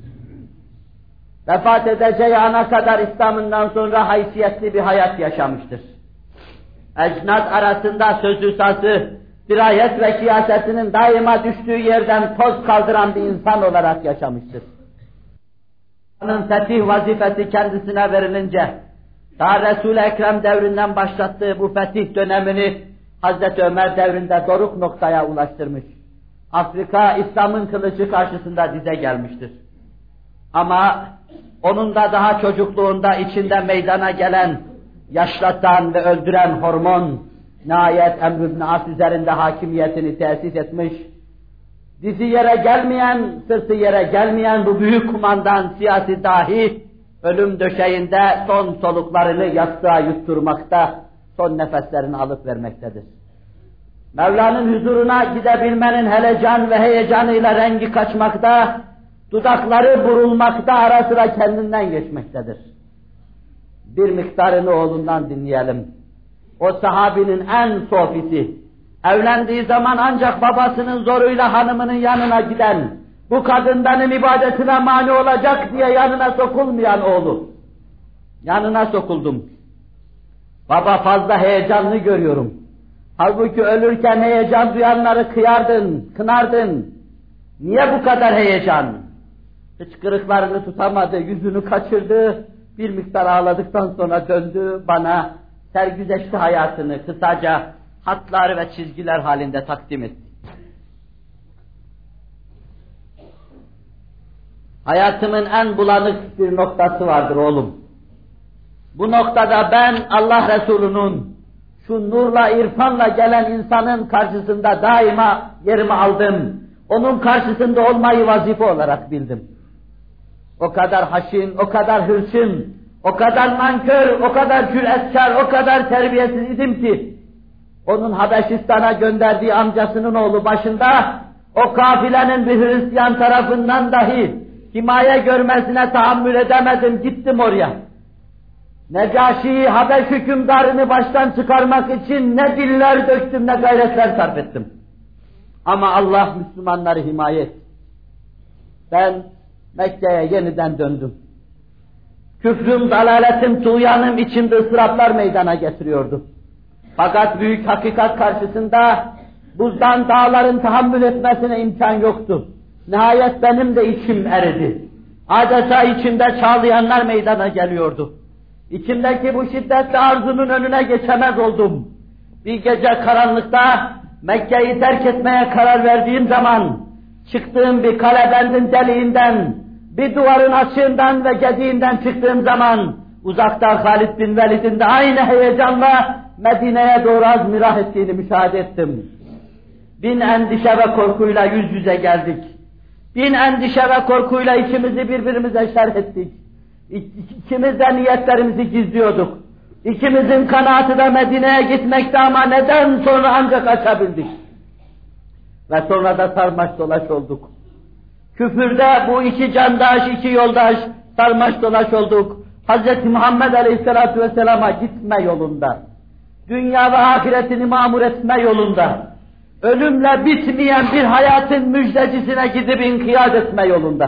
Vefat edeceği ana kadar İslam'ından sonra haysiyetli bir hayat yaşamıştır. Ecnad arasında sözü sazı, dirayet ve siyasetinin daima düştüğü yerden toz kaldıran bir insan olarak yaşamıştır. Onun fetih vazifesi kendisine verilince, daha Resul-i Ekrem devrinden başlattığı bu fetih dönemini Hazreti Ömer devrinde doruk noktaya ulaştırmış. Afrika, İslam'ın kılıcı karşısında dize gelmiştir. Ama onun da daha çocukluğunda içinde meydana gelen, yaşlatan ve öldüren hormon, nihayet Emr ibn As üzerinde hakimiyetini tesis etmiş, dizi yere gelmeyen, sırtı yere gelmeyen bu büyük kumandan siyasi dahi, ölüm döşeğinde son soluklarını yastığa yutturmakta, son nefeslerini alıp vermektedir. Mevla'nın huzuruna gidebilmenin helecan ve heyecanıyla rengi kaçmakta, dudakları burulmakta, ara sıra kendinden geçmektedir. Bir miktarını oğlundan dinleyelim. O sahabinin en sofisi, evlendiği zaman ancak babasının zoruyla hanımının yanına giden, bu kadın benim ibadetime mani olacak diye yanına sokulmayan oğlu. Yanına sokuldum. Baba fazla heyecanlı görüyorum. Halbuki ölürken heyecan duyanları kıyardın, kınardın. Niye bu kadar heyecan? Hıçkırıklarını tutamadı, yüzünü kaçırdı, bir miktar ağladıktan sonra döndü bana, sergüzeşti hayatını kısaca hatlar ve çizgiler halinde takdim etti. Hayatımın en bulanık bir noktası vardır oğlum. Bu noktada ben Allah Resulü'nün şu nurla, irfanla gelen insanın karşısında daima yerimi aldım. Onun karşısında olmayı vazife olarak bildim. O kadar haşin, o kadar hırçın, o kadar nankör, o kadar cüretkar, o kadar terbiyesiz idim ki, onun Habeşistan'a gönderdiği amcasının oğlu başında, o kafilenin bir Hristiyan tarafından dahi himaye görmesine tahammül edemedim, gittim oraya. Necaşi'yi, Habeş hükümdarını baştan çıkarmak için ne diller döktüm, ne gayretler sarf ettim. Ama Allah Müslümanları himaye etti. Ben Mekke'ye yeniden döndüm. Küfrüm, dalaletim, tuğyanım içimde ıstıraplar meydana getiriyordu. Fakat büyük hakikat karşısında buzdan dağların tahammül etmesine imkan yoktu. Nihayet benim de içim eridi. Adeta içimde çağlayanlar meydana geliyordu. İçimdeki bu şiddetli arzunun önüne geçemez oldum. Bir gece karanlıkta Mekke'yi terk etmeye karar verdiğim zaman, çıktığım bir kalebendin deliğinden, bir duvarın açığından ve gediğinden çıktığım zaman, uzakta Halid bin Velid'in de aynı heyecanla Medine'ye doğru azmirah ettiğini müşahede ettim. Bin endişe ve korkuyla yüz yüze geldik. Bin endişe ve korkuyla ikimizi birbirimize şerh ettik. İkimiz de niyetlerimizi gizliyorduk. İkimizin kanaatı da Medine'ye gitmekti ama neden sonra ancak açabildik. Ve sonra da sarmaş dolaş olduk. Küfürde bu iki candaş, iki yoldaş sarmaş dolaş olduk. Hz. Muhammed Aleyhisselatü Vesselam'a gitme yolunda. Dünya ve ahiretini mamur etme yolunda. Ölümle bitmeyen bir hayatın müjdecisine gidip inkiyat etme yolunda.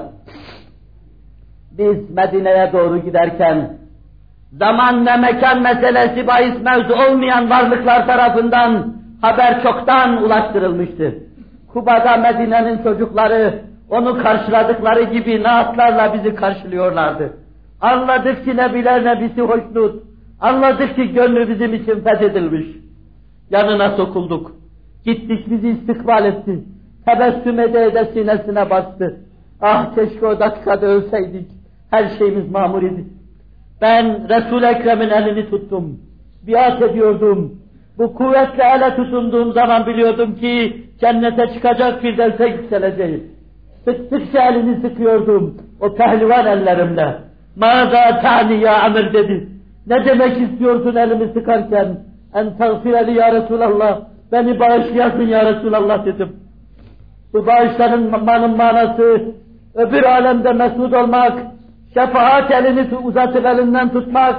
Biz Medine'ye doğru giderken, zaman ve mekan meselesi bahis mevzu olmayan varlıklar tarafından haber çoktan ulaştırılmıştı. Kuba'da Medine'nin çocukları onu karşıladıkları gibi naatlarla bizi karşılıyorlardı. Anladık ki Nebiler Nebisi hoşnut, anladık ki gönlü bizim için fethedilmiş. Yanına sokulduk, gittik bizi istikbal etti, tebessüm ede ede sinesine bastı. Ah keşke o dakikada ölseydik, her şeyimiz mamur idi. Ben Resul-i Ekrem'in elini tuttum, biat ediyordum. Bu kuvvetle ele tutunduğum zaman biliyordum ki cennete çıkacak, Firdevs'e yükseleceğim. Sıktıkça elini sıkıyordum, o pehlivan ellerimle. Mâzâ ta'ni ya Amir dedi. Ne demek istiyorsun elimi sıkarken? En tağfireli ya Resulallah, beni bağışlayasın ya Resulallah dedim. Bu bağışlanmanın manası, öbür alemde mesut olmak, şefaat elini uzatıp elinden tutmak,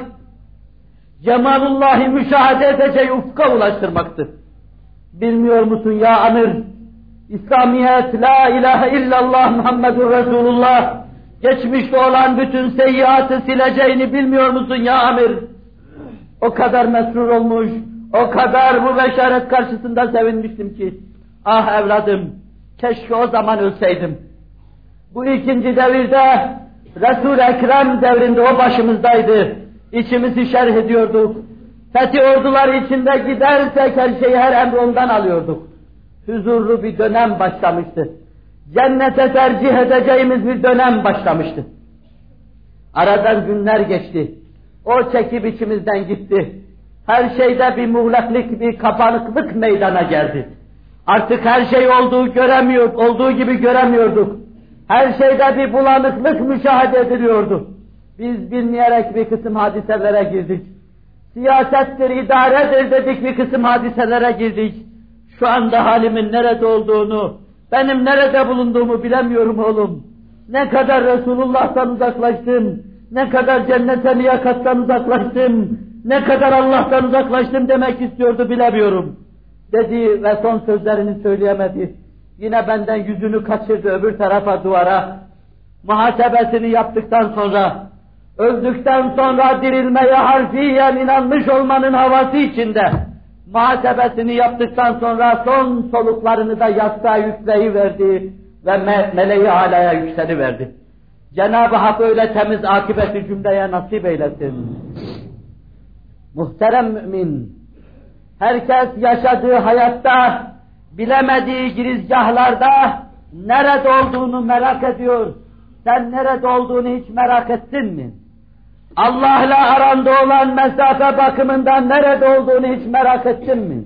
cemalullahı müşahede edeceği ufka ulaştırmaktır. Bilmiyor musun ya Amir? İslamiyet, la ilahe illallah Muhammedur Resulullah, geçmişte olan bütün seyyiatı sileceğini bilmiyor musun ya Amir? O kadar mesrur olmuş, o kadar bu beşaret karşısında sevinmiştim ki, ah evladım, keşke o zaman ölseydim. Bu ikinci devirde, Resul-i Ekrem devrinde o başımızdaydı. İçimizi şerh ediyorduk. Fethi orduları içinde gidersek her şeyi, her emri ondan alıyorduk. Huzurlu bir dönem başlamıştı. Cennete tercih edeceğimiz bir dönem başlamıştı. Aradan günler geçti. O çekip içimizden gitti. Her şeyde bir muğlaklık, bir kapanıklık meydana geldi. Artık her şey olduğu göremiyor, olduğu gibi göremiyorduk. Her şeyde bir bulanıklık müşahede ediliyordu. Biz bilmeyerek bir kısım hadiselere girdik. Siyasettir, idaredir dedik, bir kısım hadiselere girdik. Şu anda halimin nerede olduğunu, benim nerede bulunduğumu bilemiyorum oğlum. Ne kadar Resulullah'tan uzaklaştım, ne kadar cennete liyakattan uzaklaştım, ne kadar Allah'tan uzaklaştım demek istiyordu bilemiyorum. Dedi ve son sözlerini söyleyemedi. Yine benden yüzünü kaçırdı öbür tarafa, duvara. Muhasebesini yaptıktan sonra öldükten sonra dirilmeye harfiyen inanmış olmanın havası içinde, muhasebesini yaptıktan sonra son soluklarını da yastığa yükleyiverdi ve me meleği alaya yükseliverdi. Cenab-ı Hak öyle temiz akıbeti cümleye nasip eylesin. Muhterem mümin, herkes yaşadığı hayatta, bilemediği girizgahlarda nerede olduğunu merak ediyor. Sen nerede olduğunu hiç merak ettin mi? Allah'la aranda olan mesafe bakımından nerede olduğunu hiç merak ettin mi?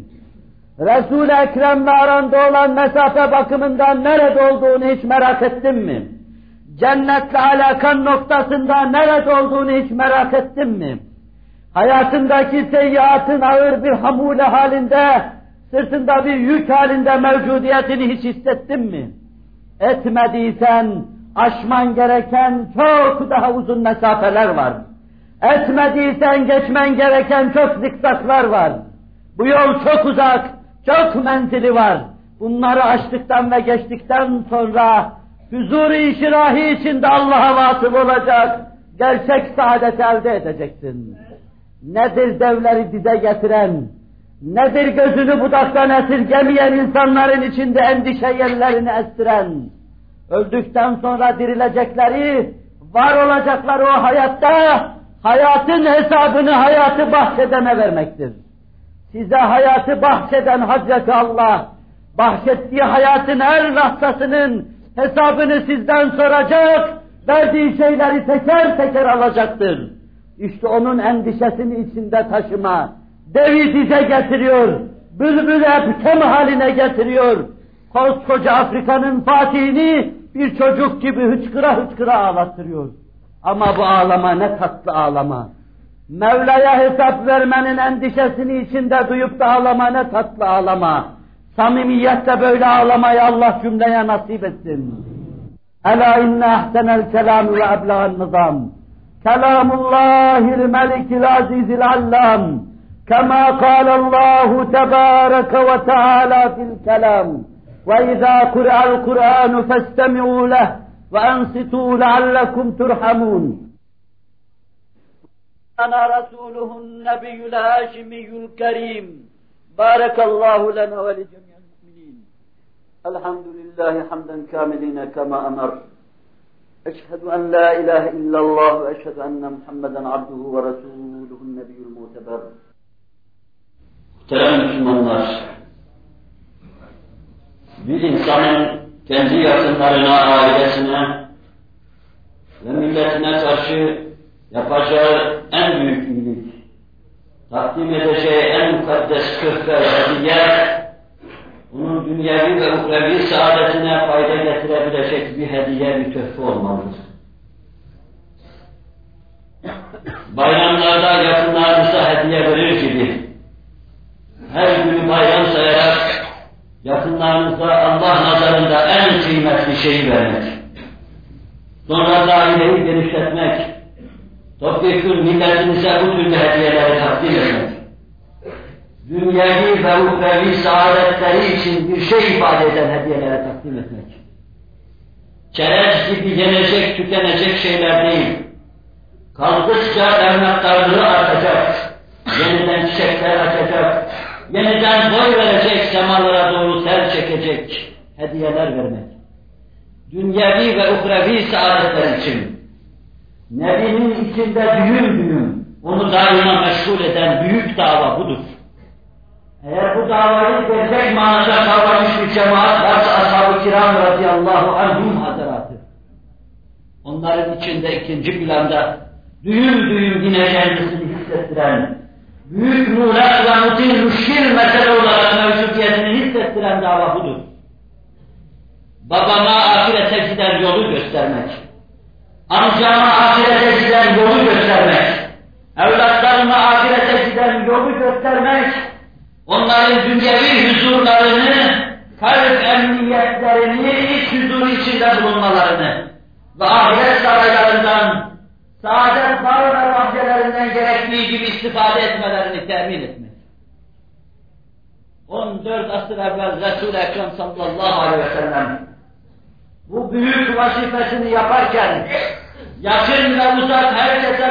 Resul-i Ekrem'le aranda olan mesafe bakımından nerede olduğunu hiç merak ettin mi? Cennetle alakan noktasında nerede olduğunu hiç merak ettin mi? Hayatındaki seyyiatın ağır bir hamule halinde, sırtında bir yük halinde mevcudiyetini hiç hissettin mi? Etmediysen, aşman gereken çok daha uzun mesafeler var. Etmediysen geçmen gereken çok zikzaklar var. Bu yol çok uzak, çok menzili var. Bunları aştıktan ve geçtikten sonra huzur-i şirahi içinde Allah'a vasıl olacak, gerçek saadet elde edeceksin. Nedir devleri dize getiren, nedir gözünü budaktan esirgemeyen insanların içinde endişe yerlerini estiren, öldükten sonra dirilecekleri, var olacakları o hayatta, hayatın hesabını hayatı bahşedene vermektir. Size hayatı bahşeden Hazreti Allah, bahşettiği hayatın her lahzasının hesabını sizden soracak, verdiği şeyleri teker teker alacaktır. İşte onun endişesini içinde taşıma, devi dize getiriyor, bülbül eptem haline getiriyor. Koskoca Afrika'nın fatihini bir çocuk gibi hıçkıra hıçkıra ağlattırıyor. Ama bu ağlama ne tatlı ağlama. Mevla'ya hesap vermenin endişesini içinde duyup da ağlama ne tatlı ağlama. Samimiyetle böyle ağlamayı Allah cümleye nasip etsin. Ela inne ahsenel kelam ve ebla'n nizam. Kelamullahil melikil azizil allam. Kema kâlallahu tebâreke ve teâlâ fil kelam. Ve izâ kur'al Kur'anu festemi'û leh ve ensitû leallekum turhamûn. Ana rasuluhun nebiyyül hâşimiyyül kerîm. Bârekallâhu lena ve li cemî'il mu'minîn. Elhamdülillahi hamden kâmilîne kemâ emar. Eşhedü en la ilahe illallah ve eşhedü enne Muhammeden abduhu ve resûluhun nebiyyül muteber. Muhterem Müslümanlar, bir insanın kendi yakınlarına, ailesine ve milletine karşı yapacağı en büyük iyilik, takdim edeceği en mukaddes köhbe ve hediye, onun dünyevi ve uhrevi saadetine fayda getirebilecek bir hediye, bir töhfe olmalıdır. Bayramlarda yakınlarınıza hediye verir gibi, her günü bayram sayarak yakınlarınıza Allah nazarında en kıymetli şeyi vermek, sonra daireyi genişletmek, topyekun milletinize bu türlü hediyeleri takdim etmek, dünyevi ve uhrevi saadetleri için bir şey ifade eden hediyelere takdim etmek. Çerez gibi yenecek, tükenecek şeyler değil, kaldıkça evlatlarlığı artacak, yeniden çiçekler açacak, yeniden boy verecek, semalara doğru sel çekecek hediyeler vermek. Dünyevi ve uhrevi saadetler için, Nebi'nin içinde düğüm düğüm, onu daima meşgul eden büyük dava budur. Eğer bu davayı gerçek manada kavramış bir cemaat varsa ashab-ı kiram radıyallahu anhum hazaratı. Onların içinde ikinci planda düğüm düğüm yine kendisini hissettiren, büyük muğlak ve mutil müşkil mesele olarak mevcudiyetini hissettiren dava budur. Babama ahirete giden yolu göstermek, amcama ahirete giden yolu göstermek, evlatlarıma ahirete giden yolu göstermek, onların dünyevi huzurlarını, kalp emniyetlerini, iç huzur içinde bulunmalarını ve ahiret saraylarından, saadet var ve bahçelerinden gerektiği gibi istifade etmelerini temin etmek. on dört asır evvel Resul-i Ekrem sallallahu aleyhi ve sellem bu büyük vazifesini yaparken yakın ve uzak herkese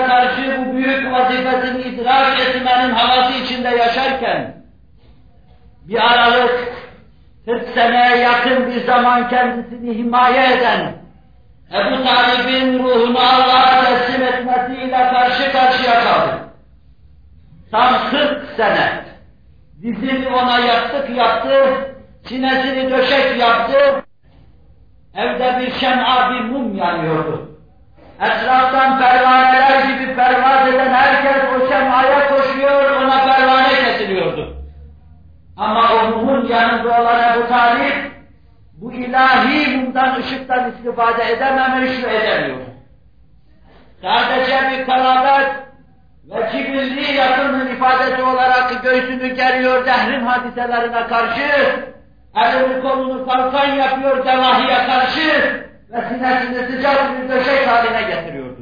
ederken bir aralık kırk seneye yakın bir zaman kendisini himaye eden Ebu Talib'in ruhunu Allah'a teslim etmesiyle karşı karşıya kaldı. Tam kırk sene dizini ona yastık yaptı, sinesini döşek yaptı, evde bir şem'a, bir mum yanıyordu. Etraftan pervaneler gibi pervaz eden herkes o şem'aya koşuyor, ona pervane kesiliyordu. Ama o mumun yanında olan Ebu Talib, bu ilahi mumdan, ışıktan istifade edememiş ve edemiyor. Sadece bir karabet ve kibirli yakının ifadesi olarak göğsünü geriyor dehrin hadiselerine karşı, elini kolunu kalkan yapıyor devahiye karşı ve sinesini sıcak bir döşek haline getiriyordu.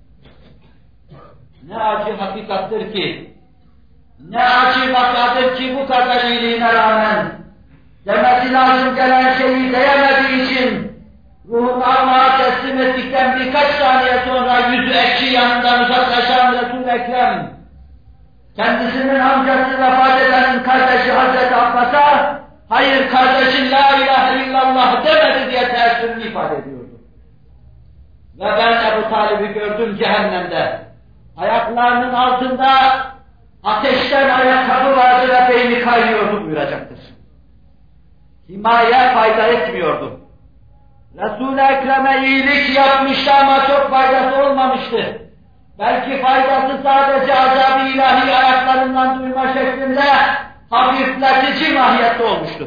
Ne acı hakikattir ki, ne acı vakadır ki bu kadar iyiliğine rağmen demesi lazım gelen şeyi diyemediği için ruhunu Allah'a teslim ettikten birkaç saniye sonra yüzü ekşi yanından uzaklaşan Resul-i Ekrem kendisinin amcası vefat edenin kardeşi Hazreti Abbas'a hayır kardeşin la ilahe illallah demedi diye teessürünü ifade ediyordu. Ve ben Ebu Talib'i gördüm cehennemde. Ayaklarının altında ateşten ayakkabı vardı ve beyni kaynıyordu buyuracaktır. Himaye fayda etmiyordu. Resul-i Ekrem'e iyilik yapmıştı ama çok faydası olmamıştı. Belki faydası sadece azab-ı ilahi ayaklarından duyma şeklinde hafifletici mahiyette olmuştu.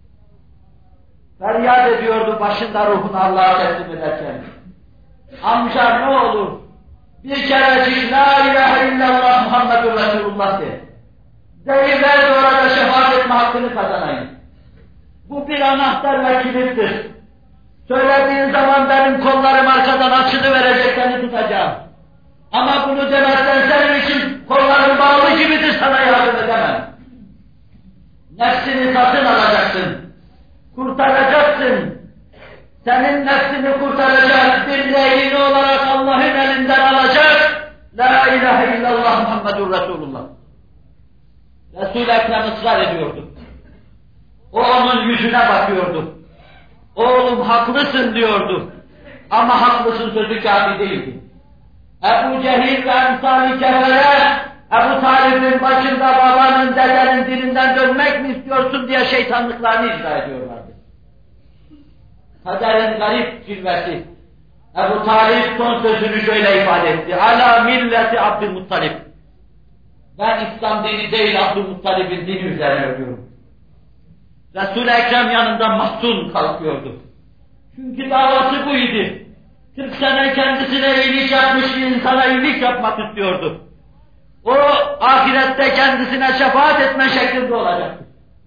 Feryat ediyordu başında ruhunu Allah'a teslim ederken. Amca ne olur bir kerecik la ilahe illallah Muhammedur Resulullah de. Deyiver de orada şefaat etme hakkını kazanayım. Bu bir anahtar ve kilittir. Söylediğin zaman benim kollarım arkadan açılıverecek, seni tutacağım. Ama bunu demezsen senin için kollarım bağlı gibidir, sana yardım edemem. Nefsini satın alacaksın. Kurtaracaksın. Senin nefsini kurtaracak bir lehini olarak Allah'ın elinden alacak. La ilahe illallah Muhammedur Resulullah. Resul-i Ekrem ısrar ediyordu. O onun yüzüne bakıyordu. Oğlum haklısın diyordu. Ama haklısın sözü kafi değildi. Ebu Cehil ve emsal-i kefere, Ebu Talib'in başında babanın, dedenin dilinden dönmek mi istiyorsun diye şeytanlıklarını icra ediyorlardı. Kaderin garip cilvesi. Ebu Talib son sözünü şöyle ifade etti. Ala milleti Abdülmuttalib. Ben İslam dini değil Abdülmuttalib'in dini üzerine ölüyorum. Resul-i Ekrem yanından mahzun kalkıyordu. Çünkü davası buydu. kırk sene kendisine iyilik yapmış bir insana iyilik yapmak istiyordu. O ahirette kendisine şefaat etme şeklinde olacaktı.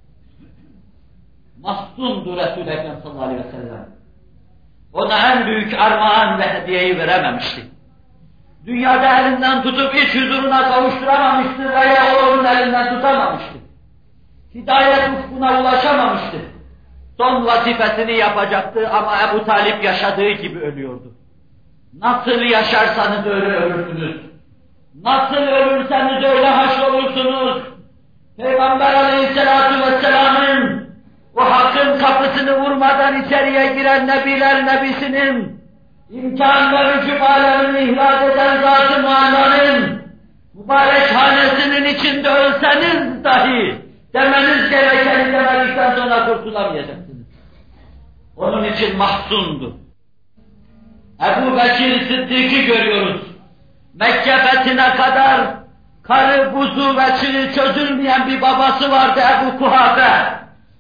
Mahzundu Resul-i Ekrem sallallahu aleyhi ve sellem. Ona en büyük armağan ve hediyeyi verememişti. Dünyada elinden tutup iç huzuruna kavuşturamamıştı veya oğlunun elinden tutamamıştı. Hidayet ufkuna ulaşamamıştı. Son vazifesini yapacaktı ama Ebu Talib yaşadığı gibi ölüyordu. Nasıl yaşarsanız öyle ölürsünüz. Nasıl ölürseniz öyle haşrolursunuz. Peygamber aleyhissalatu vesselamın o hakkın kapısını vurmadan içeriye giren nebiler nebisinin imkan ve vücub alemini ihlal eden zat-ı muananın mübarek hanesinin içinde ölseniz dahi demeniz gerekeni demedikten sonra kurtulamayacaksınız. Onun için mahzundu. Ebu Bekir Sıddık'ı görüyoruz. Mekke fethine kadar karı, buzu ve çığı çözülmeyen bir babası vardı Ebu Kuhafe.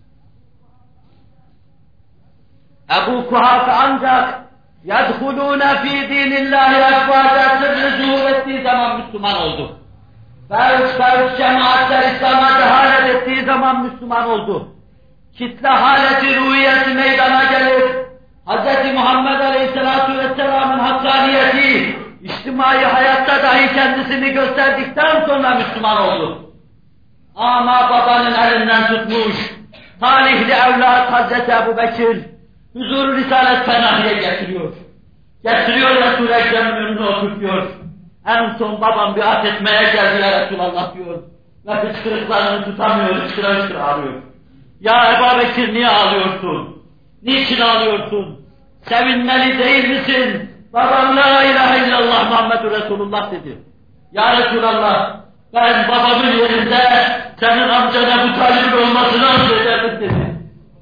Ebu Kuhafe ancak يَدْخُلُونَ ف۪ي دِينِ اللّٰهِ اَفْوَاجَ sırrı zuhur ettiği zaman Müslüman oldu. Ferç ferç cemaatler İslam'a dehalet ettiği zaman Müslüman oldu. Kitle haleti ruhiyeti meydana gelir. Hz. Muhammed Aleyhisselatü Vesselam'ın hakkaniyeti, içtimai hayatta dahi kendisini gösterdikten sonra Müslüman oldu. Ama babanın elinden tutmuş, talihli evlat Hz. Ebu Bekir, huzur-u Risalet Fenahi'ye getiriyor. Getiriyor Resul-i Ekrem'in önüne oturtuyor. En son babam biat etmeye geldi ya Resulallah diyor. ve hıçkırıklarını tutamıyor, hıçkıra hıçkıra ağlıyor. Ya Ebu Bekir niye ağlıyorsun? Niçin ağlıyorsun? Sevinmeli değil misin? Babam la ilahe illallah Muhammedur Resulullah dedi. Ya Resulallah, ben babamın yerinde senin amcan Ebu Talib'in olmasını arzu ederdim dedi.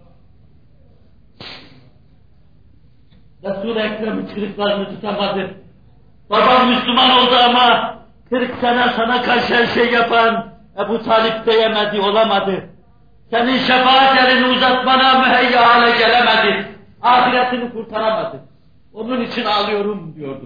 Resul-i Ekrem hıçkırıklarını tutamadı. Babam Müslüman oldu ama kırk sene sana karşı her şey yapan Ebu Talip diyemedi, olamadı. Senin şefaat elini uzatmana müheyya hale gelemedi. Ahiretini kurtaramadı. Onun için ağlıyorum diyordu.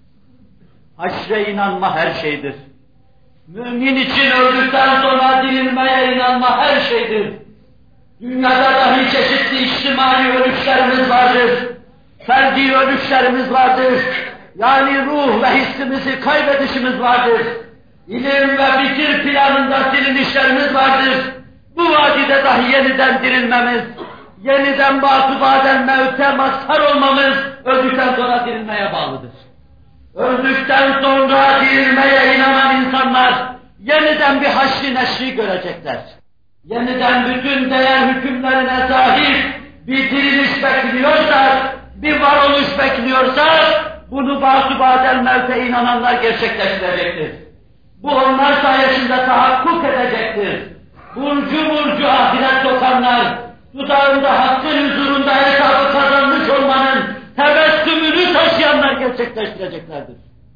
Haşre inanma her şeydir. Mümin için öldükten sonra dirilmeye inanma her şeydir. Dünyada dahi çeşitli içtimai ölüşlerimiz vardır. Ferdi ölüşlerimiz vardır. Yani ruh ve hissimizi kaybedişimiz vardır. İlim ve fikir planında silinişlerimiz vardır. Bu vadide dahi yeniden dirilmemiz, yeniden batıbaden mevte mazhar olmamız öldükten sonra dirilmeye bağlıdır. Öldükten sonra dirilmeye inanan insanlar yeniden bir haşri neşri görecekler. Yeniden bütün değer hükümlerine sahip bir diriliş bekliyorsa, bir varoluş bekliyorsa bunu batıbaden mevte inananlar gerçekleştirecektir. Bu onlar sayesinde tahakkuk edecektir. Burcu burcu ahiret sokanlar, dudağında hakkın huzurunda hesabı kazanmış olmanın tebessümünü taşıyanlar gerçekleştireceklerdir.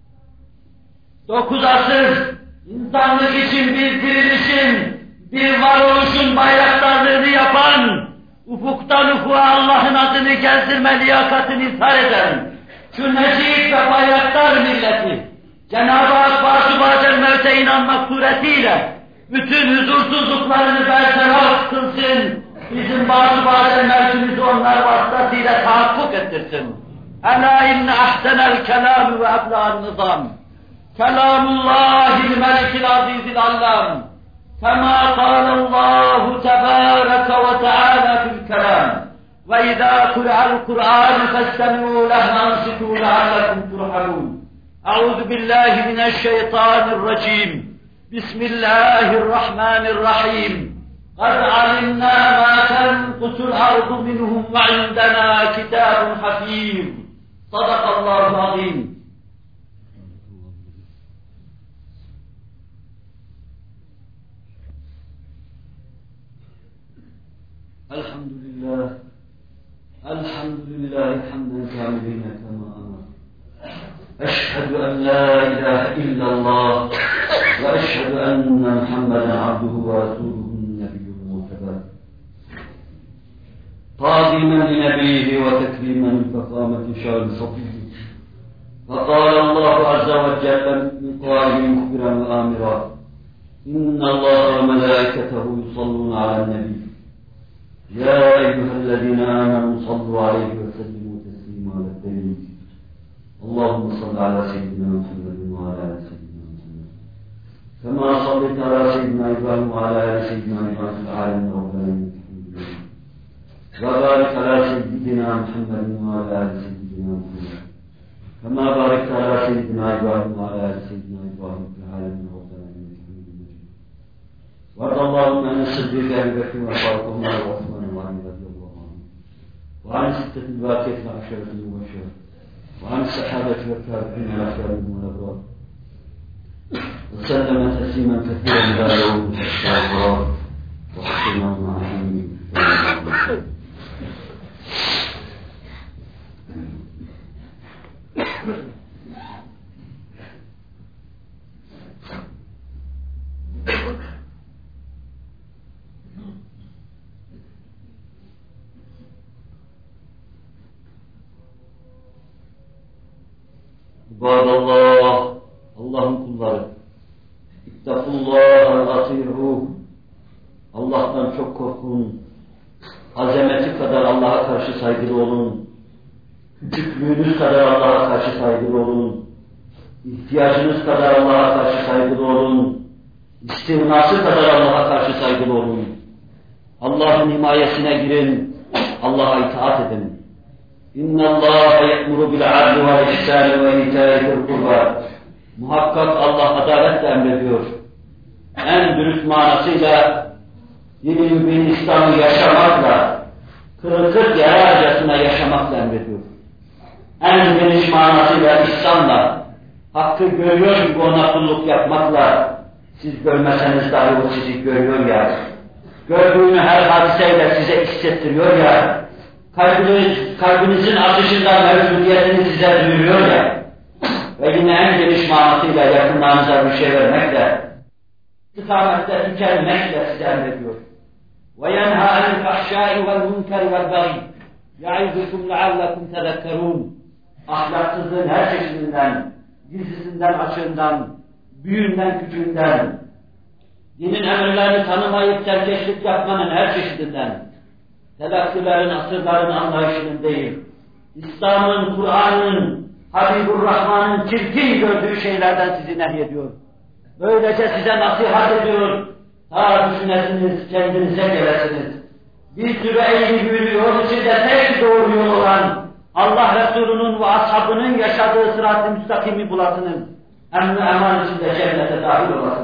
Dokuz asır insanlık için bir dirilişin, bir varoluşun bayraktarlığını yapan, ufuktan ufuğa Allah'ın adını gezdirme liyakatını izhar eden, şu necip ve bayraktar milleti, Cenab-ı Hak batıbaden mevte inanmak suretiyle bütün huzursuzluklarını bertaraf kılsın, bizim batıbaden mevtimizi onlar vasıtasıyla tahakkuk ettirsin. Ela inne ahsenel kelâmü ve eblâ'n nizam. Kelamullahil melikil azizil allam. Kema kâlellâhu tebâreke ve teâlâ fil kelâm. Ve izâ kur'al Kur'ân festemi'û lehnansitû leallekum turhamûn. Euzu billahi mineşşeytanirracim. Bismillahirrahmanirrahim. قَدْ عَلِمْنَا مَا تَنْقُصُ الْأَرْضُ مِنْهُمْ وَعِنْدَنَا كِتَابٌ حَفِيظٌ. صَدَقَ اللّٰهُ الْعَظِيمُ. Elhamdülillah. Elhamdülillah hamden kâmilîne kemâ emâr. Eşhedü en la ilahe illallah ve eşhedü enne Muhammeden abduhu ve resuluhu'n nebiyyul muhtebâ. تعظيما لنبيه وتكريما لفخامة شان صفيه. فقال الله عز وجل من قائل مخبرا وآمرا إن الله وملائكته يصلون على النبي يا أيها الذين آمنوا صلوا عليه وسلموا تسليما للدين. اللهم صل على سيدنا محمد وعلى آل سيدنا محمد كما صليت على سيدنا إبراهيم وعلى آل سيدنا إبراهيم في العالمين ربنا وبارك على سيدنا محمد وعلى آل سيدنا محمد كما باركت على سيدنا إبراهيم وعلى آل سيدنا إبراهيم في العالمين ربنا إنك حميد مجيد. وارض اللهم عن الصديق أبي بكر وعمر وعثمان وعلي رضي الله عنهم وعن الستة الباقية العشرة المبشرة وعن الصحابة والتابعين الأخيار والأبرار وسلم تسليما كثيرا إلى يوم القيامة وحسنا معهم. İbadallah, Allah'ın kulları, İttakullâhe atî'ûh, Allah'tan çok korkun, azameti kadar Allah'a karşı saygılı olun, küçüklüğünüz kadar Allah'a karşı saygılı olun, ihtiyacınız kadar Allah'a karşı saygılı olun, istimnası kadar Allah'a karşı saygılı olun. Allah'ın himayesine girin, Allah'a itaat edin. İnna Allah ye'muru bil adli ve ihsani ve itâi zil kurba. Muhakkak Allah adaletle emrediyor. en dürüst manasıyla dini mübin İslam'ı yaşamakla, kırık kırk yararcasına yaşamakla emrediyor. En geniş manasıyla İslam'la, hakkı görüyor gibi ona kulluk yapmakla, siz görmeseniz dahi o sizi görüyor ya, gördüğünü her hadiseyle size hissettiriyor ya, kalbiniz, kalbinizin atışından mevcudiyetini size duyuruyor ya, ve yine en geniş manasıyla yakınlarınıza bir şey vermekle, istikamette tükenmekle size emrediyor. وَيَنْهَا عَنِ الْفَحْشَاءِ وَالْمُنْكَرِ وَالْبَغْيِ يَعِظُكُمْ لَعَلَّكُمْ تَذَكَّرُونَ Ahlaksızlığın her çeşidinden, gizlisinden, açığından, büyüğünden, küçüğünden, dinin emirlerini tanımayıp terkeşlik yapmanın her çeşidinden, telakkilerin, asırların anlayışının değil, İslam'ın, Kur'an'ın, Habibur Rahman'ın çirkin gördüğü şeylerden sizi nehyediyor. Böylece size nasihat ediyor, ta düşünesiniz, kendinize gelesiniz. Bir sürü eğri büğrü yol içinde tek doğru yol olan Allah Resulü'nün ve ashabının yaşadığı sırat-ı müstakimi bulasınız. Emni eman içinde cennete dahil olasınız.